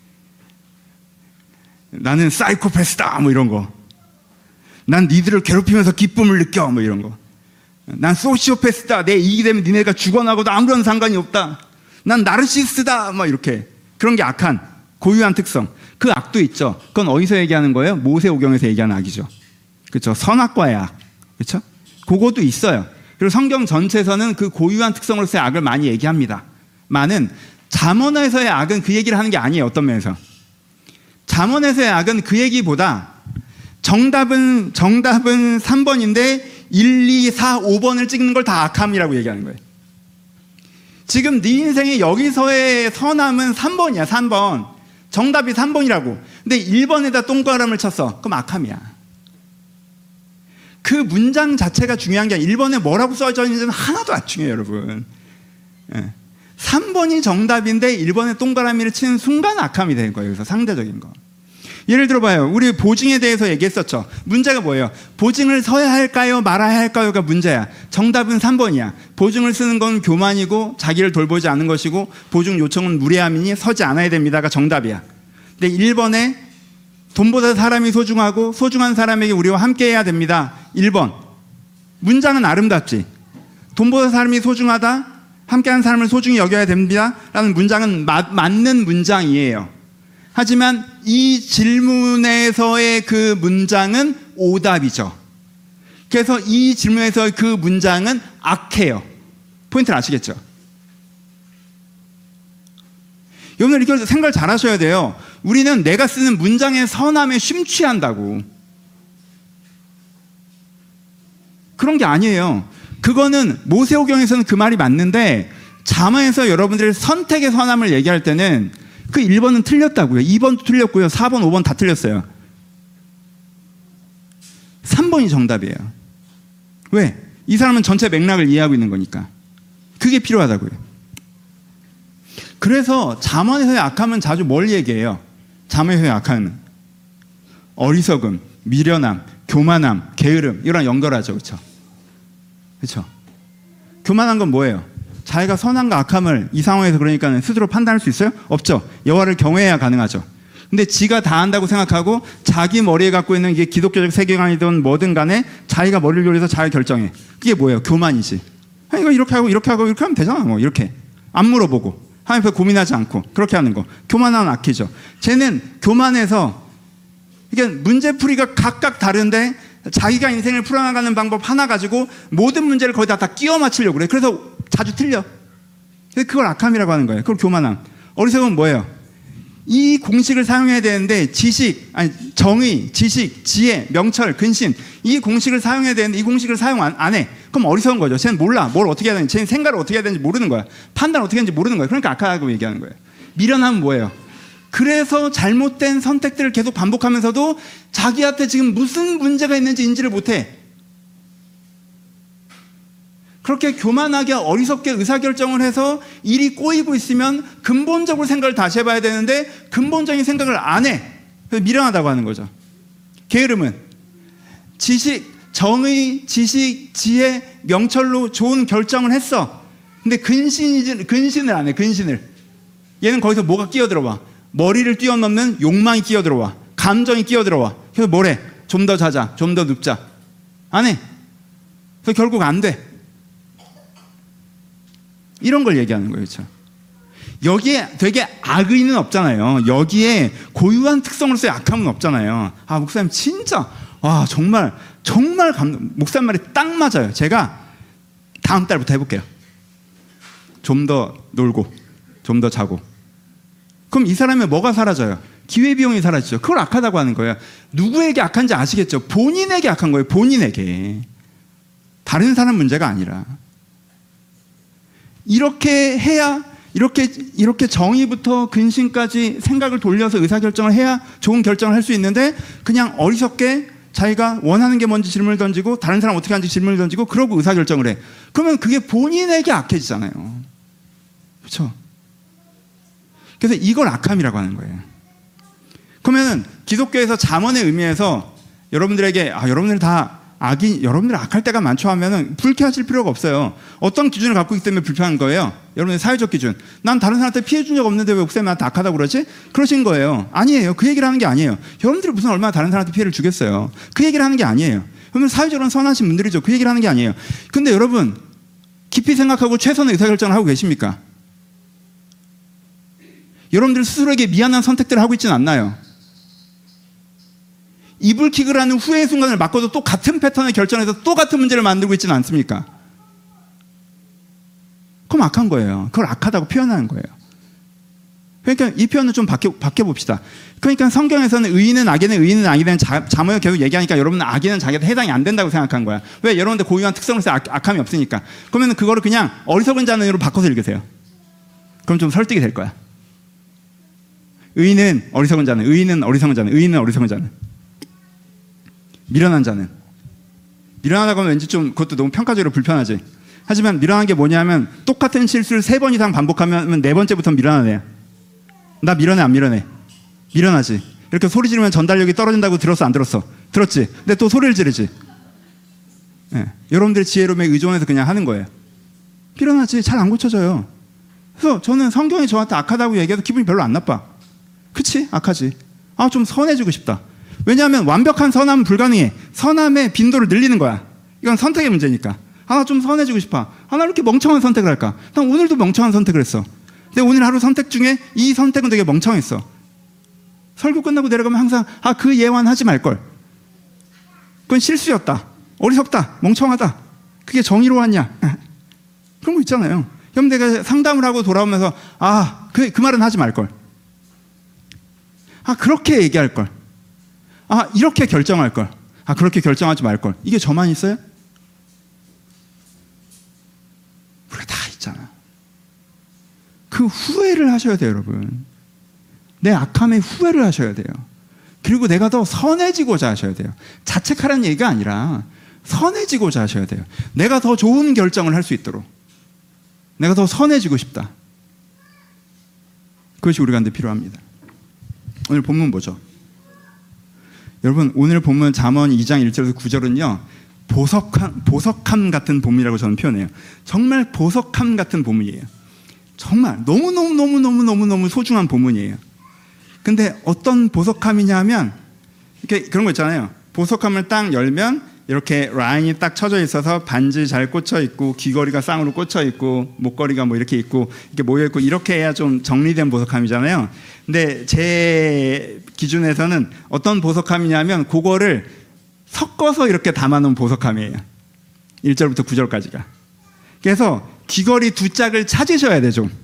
나는 사이코패스다 뭐 이런 거. 난 니들을 괴롭히면서 기쁨을 느껴 뭐 이런 거. 난 소시오패스다. 내 이익이 되면 니네가 죽어나고도 아무런 상관이 없다. 난 나르시스트다 막 이렇게. 그런 게 악한 고유한 특성. 그 악도 있죠. 그건 어디서 얘기하는 거예요? 모세오경에서 얘기하는 악이죠. 그렇죠? 선악과의 악. 그렇죠? 그것도 있어요. 그리고 성경 전체에서는 그 고유한 특성으로서의 악을 많이 얘기합니다. 많은 잠언에서의 악은 그 얘기를 하는 게 아니에요. 어떤 면에서. 잠언에서의 악은 그 얘기보다 정답은 정답은 삼 번인데 일, 이, 사, 오 번을 찍는 걸 다 악함이라고 얘기하는 거예요. 지금 네 인생의 여기서의 선함은 삼 번이야. 삼 번. 정답이 삼 번이라고. 근데 일 번에다 동그라미를 쳤어. 그럼 악함이야. 그 문장 자체가 중요한 게 아니라 일 번에 뭐라고 써져 있는지는 하나도 안 중요해요, 여러분. 예. 삼 번이 정답인데 일 번에 동그라미를 치는 순간 악함이 되는 거예요. 그래서 상대적인 거. 예를 들어봐요. 우리 보증에 대해서 얘기했었죠. 문제가 뭐예요? 보증을 서야 할까요? 말아야 할까요가 문제야. 정답은 삼 번이야. 보증을 쓰는 건 교만이고 자기를 돌보지 않은 것이고 보증 요청은 무례함이니 서지 않아야 됩니다가 정답이야. 근데 일 번에 돈보다 사람이 소중하고 소중한 사람에게 우리와 함께 해야 됩니다. 일 번. 문장은 아름답지. 돈보다 사람이 소중하다. 함께하는 사람을 소중히 여겨야 됩니다. 라는 문장은 마, 맞는 문장이에요. 하지만 이 질문에서의 그 문장은 오답이죠. 그래서 이 질문에서의 그 문장은 악해요. 포인트를 아시겠죠? 여러분들 이렇게 생각을 잘 하셔야 돼요. 우리는 내가 쓰는 문장의 선함에 심취한다고. 그런 게 아니에요. 그거는 모세오경에서는 그 말이 맞는데 잠언에서 여러분들의 선택의 선함을 얘기할 때는 그 일 번은 틀렸다고요. 이 번도 틀렸고요. 사 번, 오 번 다 틀렸어요. 삼 번이 정답이에요. 왜? 이 사람은 전체 맥락을 이해하고 있는 거니까. 그게 필요하다고요. 그래서 잠언에서의 악함은 자주 뭘 얘기해요? 잠언에서의 악함은 어리석음, 미련함, 교만함, 게으름 이런 연결하죠. 그렇죠? 그렇죠? 교만한 건 뭐예요? 자기가 선함과 악함을 이 상황에서 그러니까 스스로 판단할 수 있어요? 없죠. 여호와를 경외해야 가능하죠. 근데 지가 다 안다고 생각하고 자기 머리에 갖고 있는 이게 기독교적 세계관이든 뭐든 간에 자기가 머리를 돌려서 잘 결정해. 그게 뭐예요? 교만이지. 아, 이거 이렇게 하고 이렇게 하고 이렇게 하면 되잖아. 뭐 이렇게 안 물어보고 하나님 앞에 고민하지 않고 그렇게 하는 거. 교만한 악이죠. 쟤는 교만해서 이게 문제풀이가 각각 다른데 자기가 인생을 풀어나가는 방법 하나 가지고 모든 문제를 거기다 다 끼워 맞추려고 그래. 그래서 자주 틀려. 그걸 악함이라고 하는 거예요. 그걸 교만함. 어리석음은 뭐예요? 이 공식을 사용해야 되는데 지식, 아니 정의, 지식, 지혜, 명철, 근신 이 공식을 사용해야 되는데 이 공식을 사용 안, 안 해. 그럼 어리석은 거죠. 쟤는 몰라. 뭘 어떻게 해야 되는지, 쟤는 생각을 어떻게 해야 되는지 모르는 거야. 판단을 어떻게 하는지 모르는 거야. 그러니까 악하다고 얘기하는 거예요. 미련함은 뭐예요? 그래서 잘못된 선택들을 계속 반복하면서도 자기한테 지금 무슨 문제가 있는지 인지를 못해. 그렇게 교만하게 어리석게 의사결정을 해서 일이 꼬이고 있으면 근본적으로 생각을 다시 해봐야 되는데 근본적인 생각을 안 해. 그래서 미련하다고 하는 거죠. 게으름은 지식, 정의, 지식, 지혜, 명철로 좋은 결정을 했어. 근데 근신이, 근신을 안 해. 근신을. 얘는 거기서 뭐가 끼어들어와? 머리를 뛰어넘는 욕망이 끼어들어와. 감정이 끼어들어와. 그래서 뭐래? 좀 더 자자. 좀 더 눕자. 안 해. 그래서 결국 안 돼. 이런 걸 얘기하는 거예요. 그렇죠? 여기에 되게 악의는 없잖아요. 여기에 고유한 특성으로서의 악함은 없잖아요. 아, 목사님 진짜 와 정말 정말 감, 목사님 말이 딱 맞아요. 제가 다음 달부터 해볼게요. 좀 더 놀고 좀 더 자고. 그럼 이 사람의 뭐가 사라져요? 기회비용이 사라지죠. 그걸 악하다고 하는 거예요. 누구에게 악한지 아시겠죠? 본인에게 악한 거예요. 본인에게. 다른 사람 문제가 아니라. 이렇게 해야 이렇게 이렇게 정의부터 근심까지 생각을 돌려서 의사결정을 해야 좋은 결정을 할 수 있는데 그냥 어리석게 자기가 원하는 게 뭔지 질문을 던지고 다른 사람 어떻게 하는지 질문을 던지고 그러고 의사결정을 해. 그러면 그게 본인에게 악해지잖아요. 그렇죠? 그래서 이걸 악함이라고 하는 거예요. 그러면 기독교에서 잠언의 의미에서 여러분들에게 아 여러분들 다 악이 여러분들 악할 때가 많죠 하면은 불쾌하실 필요가 없어요. 어떤 기준을 갖고 있기 때문에 불편한 거예요? 여러분의 사회적 기준. 난 다른 사람한테 피해 준 적 없는데 왜 목사님 나한테 악하다고 그러지? 그러신 거예요. 아니에요. 그 얘기를 하는 게 아니에요. 여러분들이 무슨 얼마나 다른 사람한테 피해를 주겠어요. 그 얘기를 하는 게 아니에요. 여러분 사회적으로 선하신 분들이죠. 그 얘기를 하는 게 아니에요. 근데 여러분 깊이 생각하고 최선의 의사결정을 하고 계십니까? 여러분들 스스로에게 미안한 선택들을 하고 있지는 않나요? 이불킥을 하는 후회의 순간을 맞고도 또 같은 패턴을 결정해서 또 같은 문제를 만들고 있지는 않습니까? 그럼 악한 거예요. 그걸 악하다고 표현하는 거예요. 그러니까 이 표현을 좀 바뀌어, 바뀌어봅시다. 그러니까 성경에서는 의인은 악인은 의인은 악인은 잠언을 계속 얘기하니까 여러분은 악인은 자기한테 해당이 안 된다고 생각한 거야. 왜? 여러분들 고유한 특성으로서 악, 악함이 없으니까. 그러면 그거를 그냥 어리석은 자는으로 바꿔서 읽으세요. 그럼 좀 설득이 될 거야. 의인은 어리석은 자는, 의인은 어리석은 자는, 의인은 어리석은 자는, 미련한 자는. 미련하다고 하면 왠지 좀 그것도 너무 평가적으로 불편하지. 하지만 미련한 게 뭐냐면 똑같은 실수를 세 번 이상 반복하면 네 번째부터 미련하네. 나 미련해 안 미련해? 미련하지. 이렇게 소리 지르면 전달력이 떨어진다고 들었어 안 들었어? 들었지. 근데 또 소리를 지르지. 네. 여러분들의 지혜로움에 의존해서 그냥 하는 거예요. 미련하지. 잘 안 고쳐져요. 그래서 저는 성경이 저한테 악하다고 얘기해도 기분이 별로 안 나빠. 그치? 악하지. 아, 좀 선해지고 싶다. 왜냐하면 완벽한 선함은 불가능해. 선함의 빈도를 늘리는 거야. 이건 선택의 문제니까. 아, 나 좀 선해지고 싶어. 아, 나 이렇게 멍청한 선택을 할까? 난 오늘도 멍청한 선택을 했어. 근데 오늘 하루 선택 중에 이 선택은 되게 멍청했어. 설교 끝나고 내려가면 항상 아, 그 예완 하지 말걸. 그건 실수였다. 어리석다. 멍청하다. 그게 정의로웠냐? 그런 거 있잖아요. 그럼 내가 상담을 하고 돌아오면서 아, 그, 그 말은 하지 말걸. 아, 그렇게 얘기할걸. 아, 이렇게 결정할걸. 아, 그렇게 결정하지 말걸. 이게 저만 있어요? 우리가 다 있잖아. 그 후회를 하셔야 돼요, 여러분. 내 악함에 후회를 하셔야 돼요. 그리고 내가 더 선해지고자 하셔야 돼요. 자책하라는 얘기가 아니라 선해지고자 하셔야 돼요. 내가 더 좋은 결정을 할 수 있도록. 내가 더 선해지고 싶다. 그것이 우리 가운데 필요합니다. 오늘 본문 보죠. 여러분, 오늘 본문 잠언 이 장 일 절에서 구 절은요 보석함, 보석함 같은 본문이라고 저는 표현해요. 정말 보석함 같은 본문이에요. 정말 너무너무너무너무너무너무 소중한 본문이에요. 근데 어떤 보석함이냐 하면 이렇게 그런 거 있잖아요. 보석함을 딱 열면 이렇게 라인이 딱 쳐져 있어서 반지 잘 꽂혀 있고 귀걸이가 쌍으로 꽂혀 있고 목걸이가 뭐 이렇게 있고 이렇게 모여 있고 이렇게 해야 좀 정리된 보석함이잖아요. 근데 제 기준에서는 어떤 보석함이냐면 그거를 섞어서 이렇게 담아놓은 보석함이에요. 일 절부터 구 절까지가. 그래서 귀걸이 두 짝을 찾으셔야 돼. 좀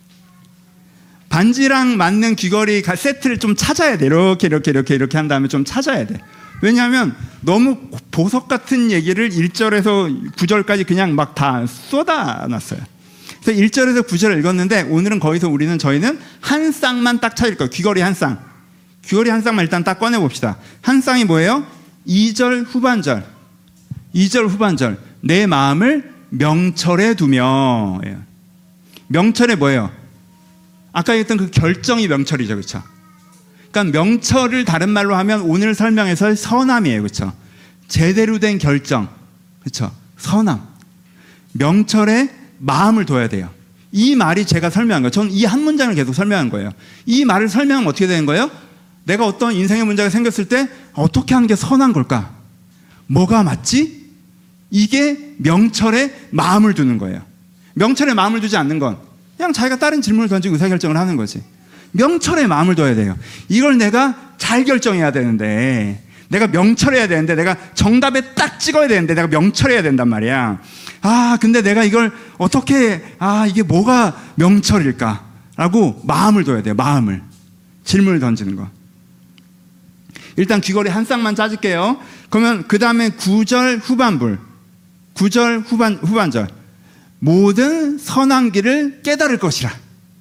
반지랑 맞는 귀걸이 세트를 좀 찾아야 돼. 이렇게 이렇게 이렇게 이렇게 한 다음에 좀 찾아야 돼. 왜냐하면 너무 보석 같은 얘기를 일 절에서 구 절까지 그냥 막 다 쏟아놨어요. 그래서 일 절에서 구 절을 읽었는데 오늘은 거기서 우리는 저희는 한 쌍만 딱 찾을 거예요. 귀걸이 한 쌍. 귀걸이 한 쌍만 일단 딱 꺼내봅시다. 한 쌍이 뭐예요? 이 절 후반절. 이 절 후반절. 내 마음을 명철에 두며. 명철에 뭐예요? 아까 얘기했던 그 결정이 명철이죠. 그렇죠? 그러니까 명철을 다른 말로 하면 오늘 설명에서 선함이에요. 그렇죠? 제대로 된 결정. 그렇죠? 선함. 명철에 마음을 둬야 돼요. 이 말이 제가 설명한 거예요. 저는 이 한 문장을 계속 설명한 거예요. 이 말을 설명하면 어떻게 되는 거예요? 내가 어떤 인생의 문제가 생겼을 때 어떻게 하는 게 선한 걸까? 뭐가 맞지? 이게 명철에 마음을 두는 거예요. 명철에 마음을 두지 않는 건 그냥 자기가 다른 질문을 던지고 의사결정을 하는 거지. 명철에 마음을 둬야 돼요. 이걸 내가 잘 결정해야 되는데, 내가 명철해야 되는데, 내가 정답에 딱 찍어야 되는데, 내가 명철해야 된단 말이야. 아, 근데 내가 이걸 어떻게, 아, 이게 뭐가 명철일까? 라고 마음을 둬야 돼요. 마음을. 질문을 던지는 거. 일단 귀걸이 한 쌍만 짜줄게요. 그러면 그 다음에 구 절 후반부. 구 절 후반, 후반절. 모든 선한 길을 깨달을 것이라.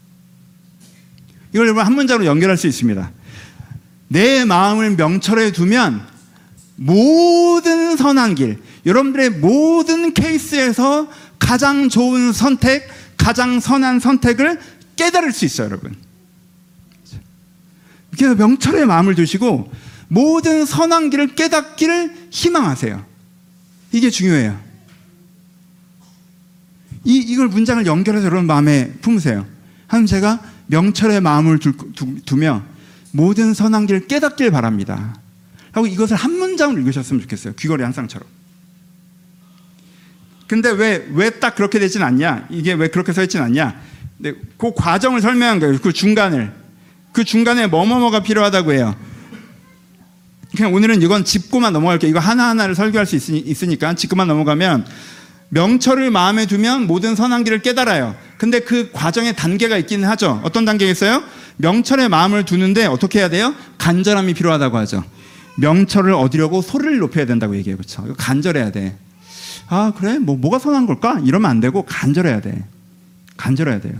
이걸 여러분 한 문장으로 연결할 수 있습니다. 내 마음을 명철해 두면 모든 선한 길, 여러분들의 모든 케이스에서 가장 좋은 선택, 가장 선한 선택을 깨달을 수 있어요, 여러분. 그래서 명철에 마음을 두시고 모든 선한 길을 깨닫기를 희망하세요. 이게 중요해요. 이, 이걸 문장을 연결해서 여러분 마음에 품으세요. 하나님, 제가 명철의 마음을 두, 두, 두며 모든 선한 길을 깨닫길 바랍니다. 하고 이것을 한 문장으로 읽으셨으면 좋겠어요. 귀걸이 한 쌍처럼. 근데 왜, 왜 딱 그렇게 되진 않냐? 이게 왜 그렇게 서 있진 않냐? 근데 그 과정을 설명한 거예요. 그 중간을. 그 중간에 뭐뭐뭐가 필요하다고 해요. 그냥 오늘은 이건 짚고만 넘어갈게요. 이거 하나하나를 설교할 수 있으니, 있으니까 짚고만 넘어가면 명철을 마음에 두면 모든 선한 길을 깨달아요. 근데 그 과정에 단계가 있기는 하죠. 어떤 단계가 있어요? 명철에 마음을 두는데 어떻게 해야 돼요? 간절함이 필요하다고 하죠. 명철을 얻으려고 소리를 높여야 된다고 얘기해요. 그렇죠? 간절해야 돼. 아, 그래? 뭐, 뭐가 선한 걸까? 이러면 안 되고 간절해야 돼. 간절해야 돼요.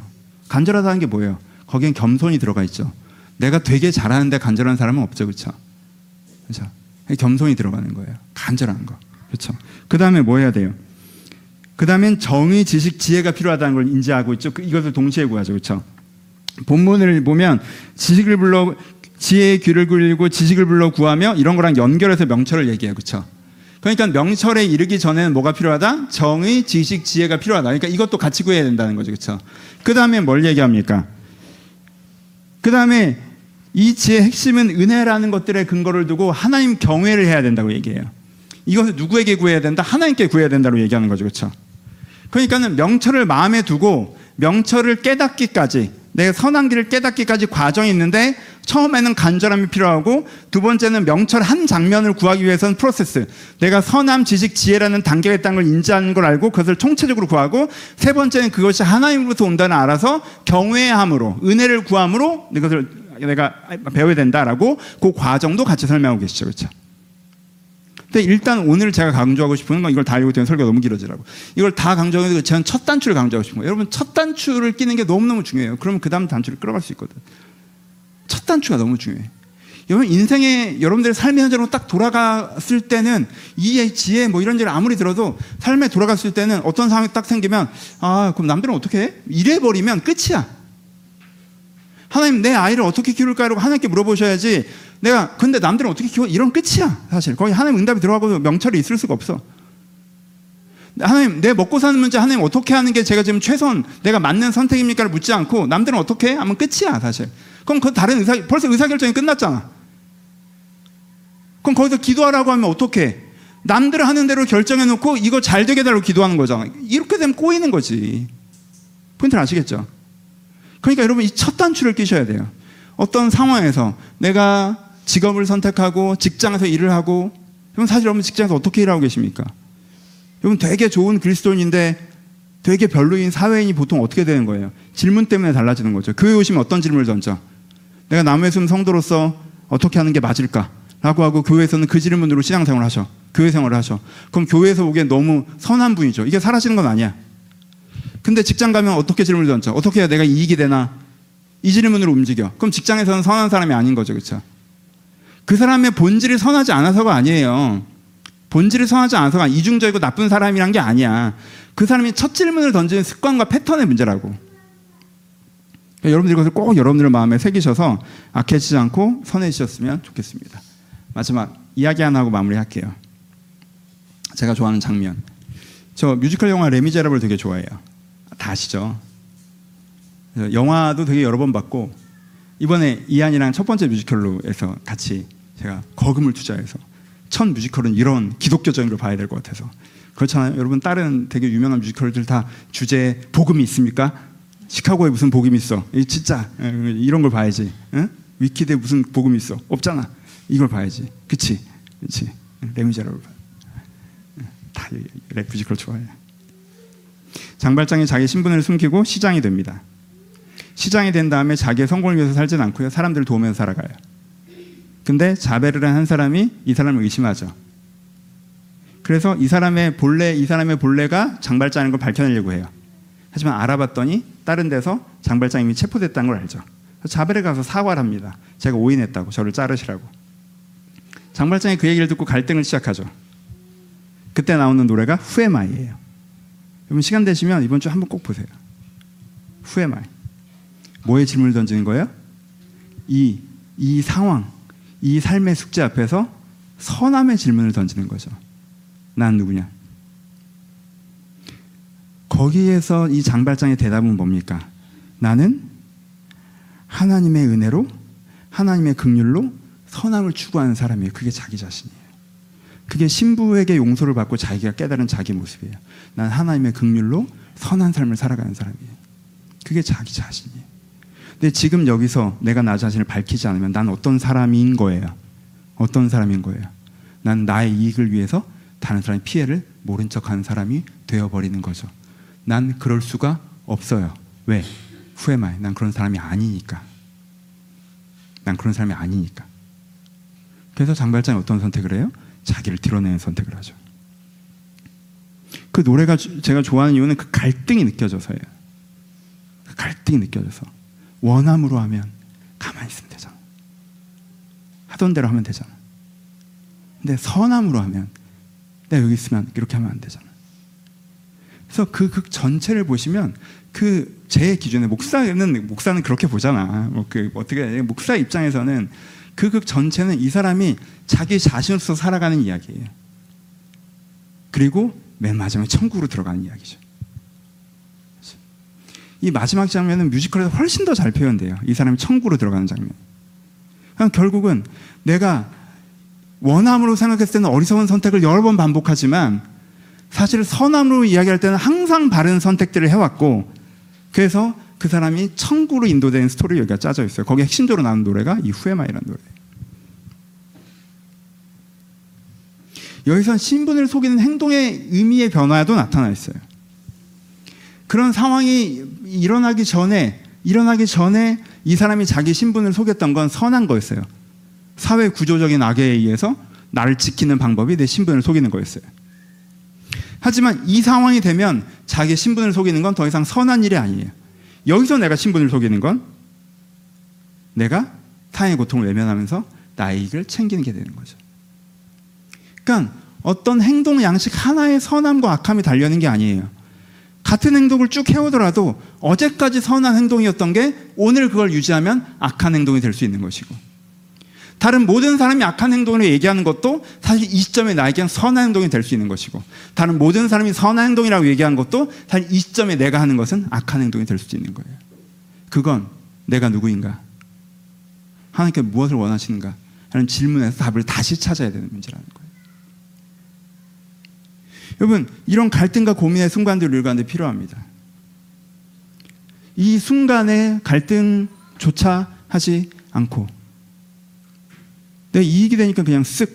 간절하다는 게 뭐예요? 거기엔 겸손이 들어가 있죠. 내가 되게 잘하는데 간절한 사람은 없죠. 그렇죠? 그렇죠? 겸손이 들어가는 거예요. 간절한 거. 그렇죠? 그 다음에 뭐 해야 돼요? 그 다음엔 정의, 지식, 지혜가 필요하다는 걸 인지하고 있죠. 이것을 동시에 구하죠. 그렇죠? 본문을 보면 지식을 불러 지혜의 귀를 굴리고 지식을 불러 구하며 이런 거랑 연결해서 명철을 얘기해요. 그렇죠? 그러니까 명철에 이르기 전에는 뭐가 필요하다? 정의, 지식, 지혜가 필요하다. 그러니까 이것도 같이 구해야 된다는 거죠. 그렇죠? 그 다음에 뭘 얘기합니까? 그 다음에 이 지혜의 핵심은 은혜라는 것들의 근거를 두고 하나님 경외를 해야 된다고 얘기해요. 이것을 누구에게 구해야 된다? 하나님께 구해야 된다고 얘기하는 거죠. 그렇죠? 그러니까는 명철을 마음에 두고 명철을 깨닫기까지, 내가 선한 길을 깨닫기까지 과정이 있는데 처음에는 간절함이 필요하고 두 번째는 명철 한 장면을 구하기 위해서는 프로세스, 내가 선함, 지식, 지혜라는 단계가 있다는 걸 인지하는 걸 알고 그것을 총체적으로 구하고 세 번째는 그것이 하나님으로부터 온다는 알아서 경외함으로, 은혜를 구함으로 이것을 내가 배워야 된다라고 그 과정도 같이 설명하고 계시죠. 그렇죠? 근데 일단 오늘 제가 강조하고 싶은 건, 이걸 다 알고 있다면 설교가 너무 길어지라고, 이걸 다 강조하고 저는 첫 단추를 강조하고 싶은 거예요. 여러분, 첫 단추를 끼는 게 너무너무 중요해요. 그러면 그 다음 단추를 끌어갈 수 있거든. 첫 단추가 너무 중요해. 여러분, 인생에 여러분들의 삶의 현장으로 딱 돌아갔을 때는 이 지혜 뭐 이런 일 아무리 들어도 삶에 돌아갔을 때는 어떤 상황이 딱 생기면, 아 그럼 남들은 어떻게 해? 이래버리면 끝이야. 하나님, 내 아이를 어떻게 키울까? 이러고 하나님께 물어보셔야지. 내가 근데 남들은 어떻게 키워? 이런 끝이야. 사실 거기 하나님 응답이 들어가고 명철이 있을 수가 없어. 하나님, 내 먹고 사는 문제 하나님 어떻게 하는 게 제가 지금 최선, 내가 맞는 선택입니까를 묻지 않고 남들은 어떻게 해? 하면 끝이야. 사실 그럼 그 다른 의사, 벌써 의사결정이 끝났잖아. 그럼 거기서 기도하라고 하면 어떻게 해? 남들 하는 대로 결정해놓고 이거 잘 되게 해달라고 기도하는 거잖아. 이렇게 되면 꼬이는 거지. 포인트를 아시겠죠? 그러니까 여러분, 이 첫 단추를 끼셔야 돼요. 어떤 상황에서 내가 직업을 선택하고 직장에서 일을 하고, 여러분 사실 여러분 직장에서 어떻게 일하고 계십니까? 여러분 되게 좋은 그리스도인인데 되게 별로인 사회인이 보통 어떻게 되는 거예요? 질문 때문에 달라지는 거죠. 교회 오시면 어떤 질문을 던져? 내가 남의 숨 성도로서 어떻게 하는 게 맞을까? 라고 하고 교회에서는 그 질문으로 신앙생활을 하셔. 교회 생활을 하셔. 그럼 교회에서 보기엔 너무 선한 분이죠. 이게 사라지는 건 아니야. 근데 직장 가면 어떻게 질문을 던져? 어떻게 해야 내가 이익이 되나? 이 질문으로 움직여. 그럼 직장에서는 선한 사람이 아닌 거죠. 그렇죠? 그 사람의 본질이 선하지 않아서가 아니에요. 본질이 선하지 않아서가 이중적이고 나쁜 사람이란 게 아니야. 그 사람이 첫 질문을 던지는 습관과 패턴의 문제라고. 그러니까 여러분들이 이것을 꼭 여러분들의 마음에 새기셔서 악해지지 않고 선해지셨으면 좋겠습니다. 마지막 이야기 하나 하고 마무리할게요. 제가 좋아하는 장면. 저 뮤지컬 영화 레미제라블 되게 좋아해요. 다 아시죠? 영화도 되게 여러 번 봤고, 이번에 이한이랑 첫 번째 뮤지컬로 해서 같이 제가 거금을 투자해서 첫 뮤지컬은 이런 기독교적인 걸 봐야 될 것 같아서. 그렇잖아요. 여러분, 다른 되게 유명한 뮤지컬들 다 주제에 복음이 있습니까? 시카고에 무슨 복음이 있어? 진짜 이런 걸 봐야지. 응? 위키드에 무슨 복음이 있어? 없잖아. 이걸 봐야지. 그치? 그치? 레미제라블 봐. 다 랩 뮤지컬 좋아해. 장발장이 자기 신분을 숨기고 시장이 됩니다. 시장이 된 다음에 자기의 성공을 위해서 살진 않고요, 사람들을 도우면서 살아가요. 근데 자베르라는 한 사람이 이 사람을 의심하죠. 그래서 이 사람의 본래, 이 사람의 본래가 장발장인 걸 밝혀내려고 해요. 하지만 알아봤더니 다른 데서 장발장이 이미 체포됐다는 걸 알죠. 자베르에 가서 사과를 합니다. 제가 오인했다고, 저를 자르시라고. 장발장이 그 얘기를 듣고 갈등을 시작하죠. 그때 나오는 노래가 후에마이예요. 여러분 시간 되시면 이번 주 한번 꼭 보세요. 후에마이. 뭐에 질문을 던지는 거예요? 이, 이 상황, 이 삶의 숙제 앞에서 선함의 질문을 던지는 거죠. 난 누구냐? 거기에서 이 장발장의 대답은 뭡니까? 나는 하나님의 은혜로, 하나님의 긍휼로 선함을 추구하는 사람이에요. 그게 자기 자신이에요. 그게 신부에게 용서를 받고 자기가 깨달은 자기 모습이에요. 난 하나님의 긍휼로 선한 삶을 살아가는 사람이에요. 그게 자기 자신이에요. 근데 지금 여기서 내가 나 자신을 밝히지 않으면 난 어떤 사람인 거예요? 어떤 사람인 거예요? 난 나의 이익을 위해서 다른 사람의 피해를 모른 척하는 사람이 되어버리는 거죠. 난 그럴 수가 없어요. 왜? 후에마이. 난 그런 사람이 아니니까. 난 그런 사람이 아니니까. 그래서 장발장이 어떤 선택을 해요? 자기를 드러내는 선택을 하죠. 그 노래가 제가 좋아하는 이유는 그 갈등이 느껴져서예요. 그 갈등이 느껴져서 원함으로 하면 가만히 있으면 되잖아. 하던 대로 하면 되잖아. 근데 선함으로 하면 내가 여기 있으면 이렇게 하면 안 되잖아. 그래서 그 극 전체를 보시면 그 제 기준에 목사는 목사는 그렇게 보잖아. 뭐 그 어떻게 목사 입장에서는 그 극 전체는 이 사람이 자기 자신으로서 살아가는 이야기예요. 그리고 맨 마지막에 천국으로 들어가는 이야기죠. 이 마지막 장면은 뮤지컬에서 훨씬 더 잘 표현돼요. 이 사람이 천국으로 들어가는 장면. 그냥 결국은 내가 원함으로 생각했을 때는 어리석은 선택을 여러 번 반복하지만 사실 선함으로 이야기할 때는 항상 바른 선택들을 해왔고, 그래서 그 사람이 천국으로 인도되는 스토리 여기가 짜져 있어요. 거기에 핵심적으로 나오는 노래가 이 후에마이라는 노래예요. 여기서 신분을 속이는 행동의 의미의 변화도 나타나 있어요. 그런 상황이 일어나기 전에 일어나기 전에 이 사람이 자기 신분을 속였던 건 선한 거였어요. 사회 구조적인 악에 의해서 나를 지키는 방법이 내 신분을 속이는 거였어요. 하지만 이 상황이 되면 자기 신분을 속이는 건 더 이상 선한 일이 아니에요. 여기서 내가 신분을 속이는 건 내가 타인의 고통을 외면하면서 나의 이익을 챙기는 게 되는 거죠. 그러니까 어떤 행동 양식 하나의 선함과 악함이 달려있는 게 아니에요. 같은 행동을 쭉 해오더라도 어제까지 선한 행동이었던 게 오늘 그걸 유지하면 악한 행동이 될 수 있는 것이고, 다른 모든 사람이 악한 행동을 얘기하는 것도 사실 이 시점에 나에게는 선한 행동이 될 수 있는 것이고, 다른 모든 사람이 선한 행동이라고 얘기한 것도 사실 이 시점에 내가 하는 것은 악한 행동이 될 수 있는 거예요. 그건 내가 누구인가? 하나님께 무엇을 원하시는가? 하는 질문에서 답을 다시 찾아야 되는 문제라는 거예요. 여러분, 이런 갈등과 고민의 순간들이 우리 가운데 필요합니다. 이 순간에 갈등조차 하지 않고 내 이익이 되니까 그냥 쓱,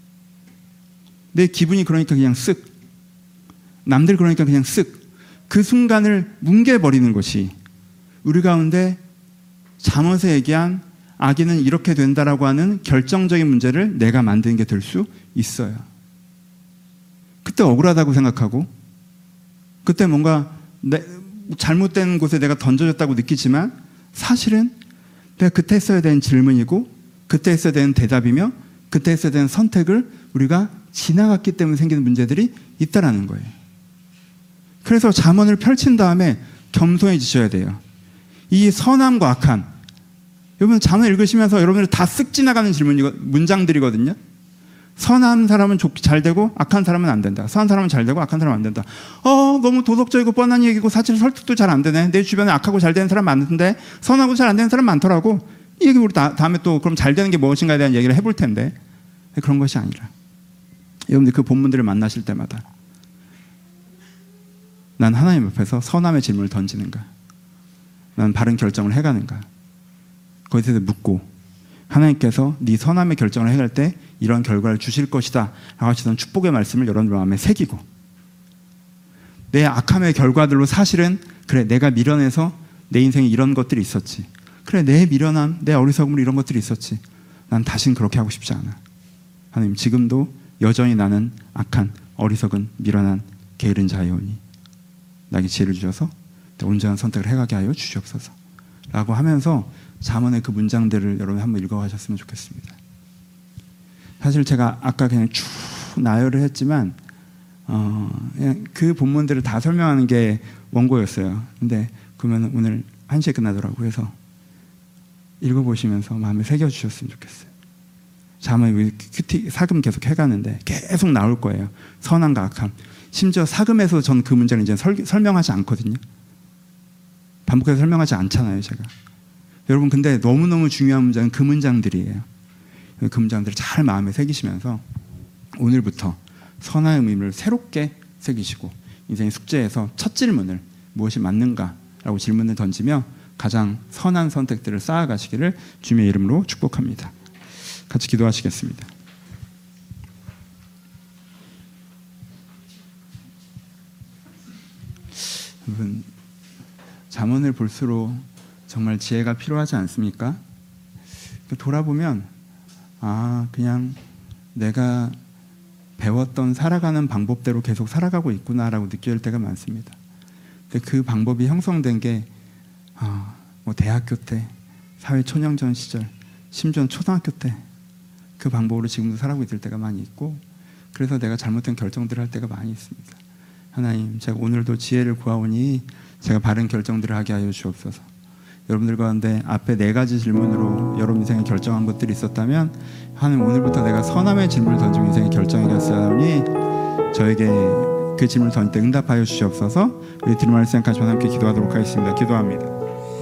내 기분이 그러니까 그냥 쓱, 남들 그러니까 그냥 쓱, 그 순간을 뭉개버리는 것이 우리 가운데 잠언에서 얘기한 악인은 이렇게 된다라고 하는 결정적인 문제를 내가 만드는 게 될 수 있어요. 그때 억울하다고 생각하고, 그때 뭔가 내, 잘못된 곳에 내가 던져졌다고 느끼지만 사실은 내가 그때 했어야 되는 질문이고, 그때 했어야 되는 대답이며, 그때 했어야 되는 선택을 우리가 지나갔기 때문에 생기는 문제들이 있다라는 거예요. 그래서 잠언을 펼친 다음에 겸손해지셔야 돼요. 이 선함과 악함, 여러분 잠언 읽으시면서 여러분들 다 쓱 지나가는 질문이 문장들이거든요. 선한 사람은 잘 되고 악한 사람은 안 된다. 선한 사람은 잘 되고 악한 사람은 안 된다. 어, 너무 도덕적이고 뻔한 얘기고 사실 설득도 잘 안 되네. 내 주변에 악하고 잘 되는 사람 많은데 선하고 잘 안 되는 사람 많더라고. 이 얘기 우리 다, 다음에 또 그럼 잘 되는 게 무엇인가에 대한 얘기를 해볼 텐데, 그런 것이 아니라 여러분들 그 본문들을 만나실 때마다 난 하나님 앞에서 선함의 질문을 던지는가, 난 바른 결정을 해가는가, 거기에 대해서 묻고 하나님께서 네 선함의 결정을 해갈 때 이런 결과를 주실 것이다 라고 하시던 축복의 말씀을 여러분들 마음에 새기고, 내 악함의 결과들로 사실은 그래 내가 미련해서 내 인생에 이런 것들이 있었지, 그래 내 미련함, 내 어리석음으로 이런 것들이 있었지, 난 다시는 그렇게 하고 싶지 않아. 하나님 지금도 여전히 나는 악한 어리석은 미련한 게으른 자이오니 나에게 지혜를 주셔서 온전한 선택을 해가게 하여 주시옵소서 라고 하면서 잠언의 그 문장들을 여러분 한번 읽어가셨으면 좋겠습니다. 사실 제가 아까 그냥 쭉 나열을 했지만 어, 그냥 그 본문들을 다 설명하는 게 원고였어요. 근데 그러면 오늘 한 시에 끝나더라고요. 그래서 읽어보시면서 마음에 새겨주셨으면 좋겠어요. 잠언 큐티 사금 계속 해가는데 계속 나올 거예요. 선함과 악함. 심지어 사금에서 전 그 문제를 이제 설, 설명하지 않거든요. 반복해서 설명하지 않잖아요, 제가. 여러분 근데 너무너무 중요한 문장은 그 문장들이에요. 그 문장들을 잘 마음에 새기시면서 오늘부터 선한 의미를 새롭게 새기시고 인생의 숙제에서 첫 질문을 무엇이 맞는가라고 질문을 던지며 가장 선한 선택들을 쌓아가시기를 주님의 이름으로 축복합니다. 같이 기도하시겠습니다. 여러분 잠언을 볼수록 정말 지혜가 필요하지 않습니까? 돌아보면 아 그냥 내가 배웠던 살아가는 방법대로 계속 살아가고 있구나라고 느낄 때가 많습니다. 근데 그 방법이 형성된 게 어, 뭐 대학교 때, 사회초년전 시절, 심지어 초등학교 때 그 방법으로 지금도 살아가고 있을 때가 많이 있고, 그래서 내가 잘못된 결정들을 할 때가 많이 있습니다. 하나님, 제가 오늘도 지혜를 구하오니 제가 바른 결정들을 하게 하여 주옵소서. 여러분들 가운데 앞에 네 가지 질문으로 여러분 인생에 결정한 것들이 있었다면, 하나님 오늘부터 내가 선함의 질문을 던지고 인생에 결정하겠사오니 저에게 그 질문을 던질 때 응답하여 주시옵소서. 우리 드림 말씀 생각하시면 함께 기도하도록 하겠습니다. 기도합니다.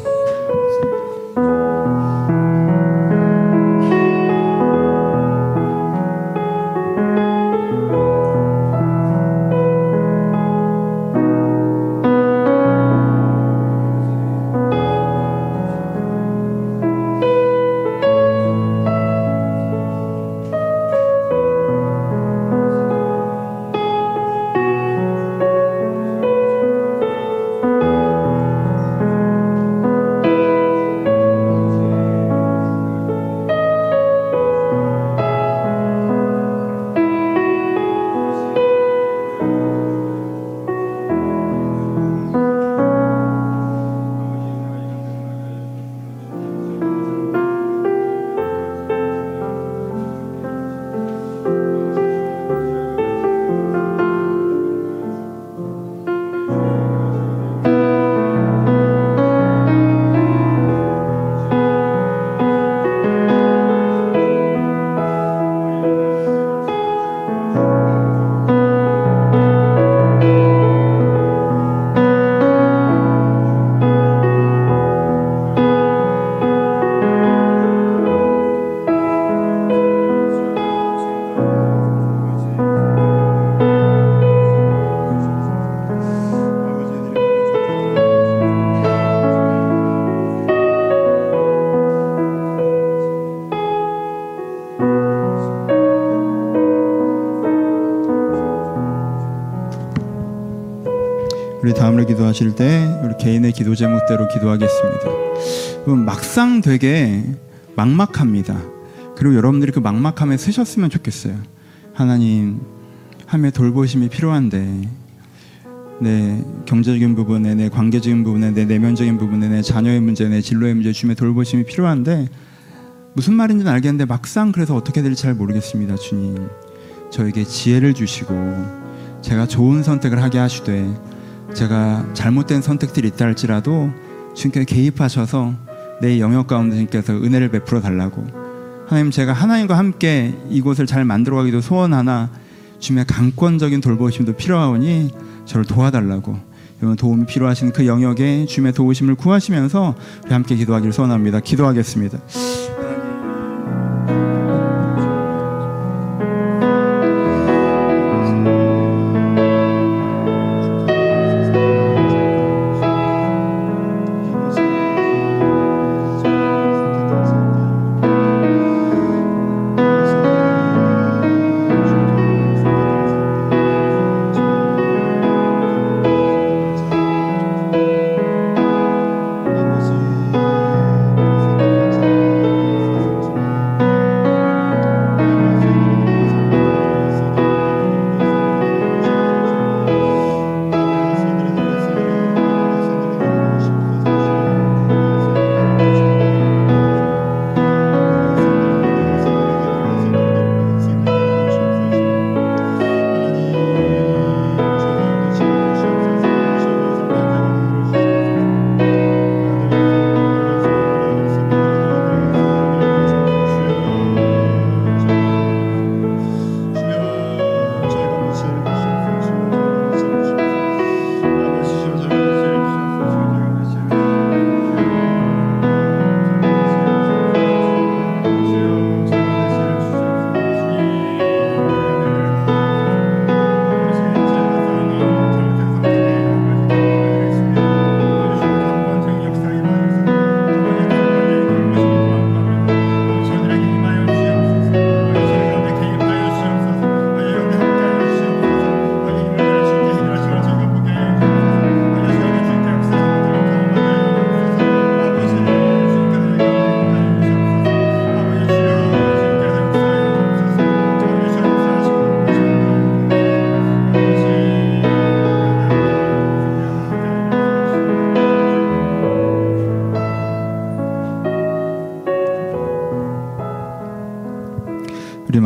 우리 다음으로 기도하실 때 우리 개인의 기도 제목대로 기도하겠습니다. 막상 되게 막막합니다. 그리고 여러분들이 그 막막함에 쓰셨으면 좋겠어요. 하나님, 함의 돌보심이 필요한데 내 경제적인 부분에, 내 관계적인 부분에, 내 내면적인 부분에, 내 자녀의 문제, 내 진로의 문제, 주님의 돌보심이 필요한데 무슨 말인지는 알겠는데 막상 그래서 어떻게 될지 잘 모르겠습니다. 주님, 저에게 지혜를 주시고 제가 좋은 선택을 하게 하시되 제가 잘못된 선택들이 있다 할지라도 주님께서 개입하셔서 내 영역 가운데 주님께서 은혜를 베풀어 달라고, 하나님, 제가 하나님과 함께 이곳을 잘 만들어가기도 소원하나 주님의 강권적인 돌보심도 필요하오니 저를 도와달라고, 여러분 도움이 필요하신 그 영역에 주님의 도우심을 구하시면서 우리 함께 기도하기를 소원합니다. 기도하겠습니다.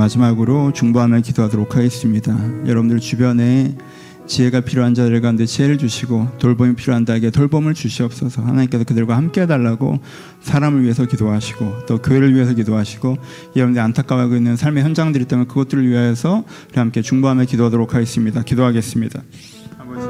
마지막으로 중보하며 기도하도록 하겠습니다. 여러분들 주변에 지혜가 필요한 자들 가운데 지혜를 주시고 돌봄이 필요한 자에게 돌봄을 주시옵소서. 하나님께서 그들과 함께 해달라고 사람을 위해서 기도하시고 또 교회를 위해서 기도하시고 여러분들이 안타까워하고 있는 삶의 현장들이 있다면 그것들을 위해서 우리 함께 중보하며 기도하도록 하겠습니다. 기도하겠습니다. 아버지,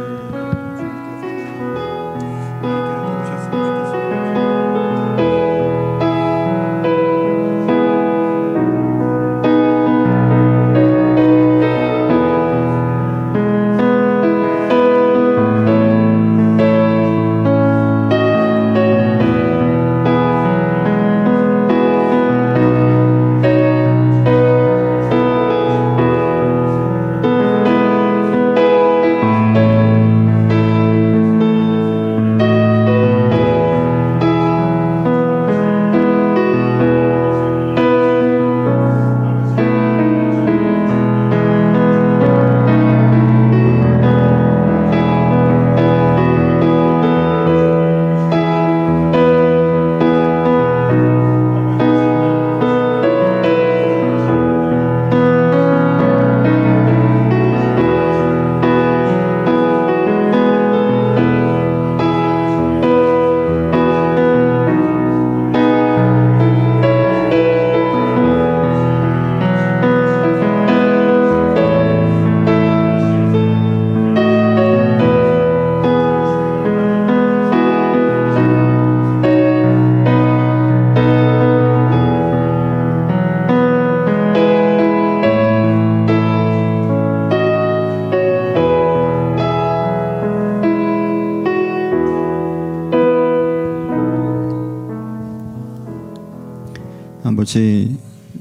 아버지,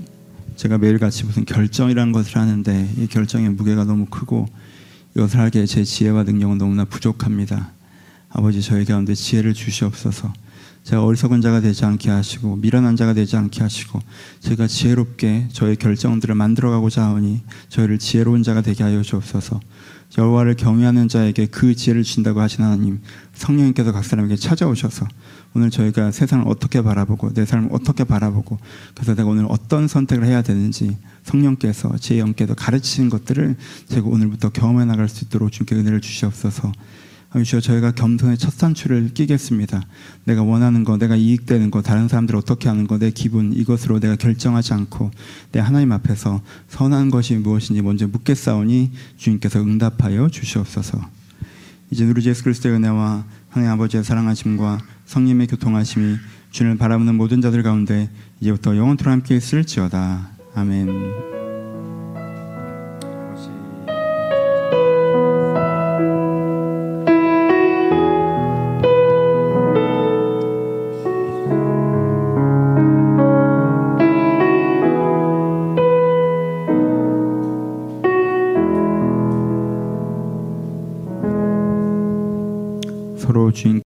제가 매일같이 무슨 결정이라는 것을 하는데 이 결정의 무게가 너무 크고 이것을 하기에 제 지혜와 능력은 너무나 부족합니다. 아버지, 저희 가운데 지혜를 주시옵소서. 제가 어리석은 자가 되지 않게 하시고 미련한 자가 되지 않게 하시고 제가 지혜롭게 저의 결정들을 만들어가고자 하오니 저희를 지혜로운 자가 되게 하여 주옵소서. 여호와를 경외하는 자에게 그 지혜를 주신다고 하신 하나님, 성령님께서 각 사람에게 찾아오셔서 오늘 저희가 세상을 어떻게 바라보고 내 삶을 어떻게 바라보고 그래서 내가 오늘 어떤 선택을 해야 되는지 성령께서 제 영께서 가르치신 것들을 제가 오늘부터 경험해 나갈 수 있도록 주님께 은혜를 주시옵소서. 주여, 저희가 겸손의 첫 산출을 끼겠습니다. 내가 원하는 거, 내가 이익되는 거, 다른 사람들 어떻게 하는 거, 내 기분, 이것으로 내가 결정하지 않고 내 하나님 앞에서 선한 것이 무엇인지 먼저 묻겠사오니 주님께서 응답하여 주시옵소서. 이제 우리 예수 그리스도의 은혜와 하나님 아버지의 사랑하심과 성령의 교통하심이 주님을 바라보는 모든 자들 가운데 이제부터 영원토록 함께 있을지어다. 아멘. 서로 주인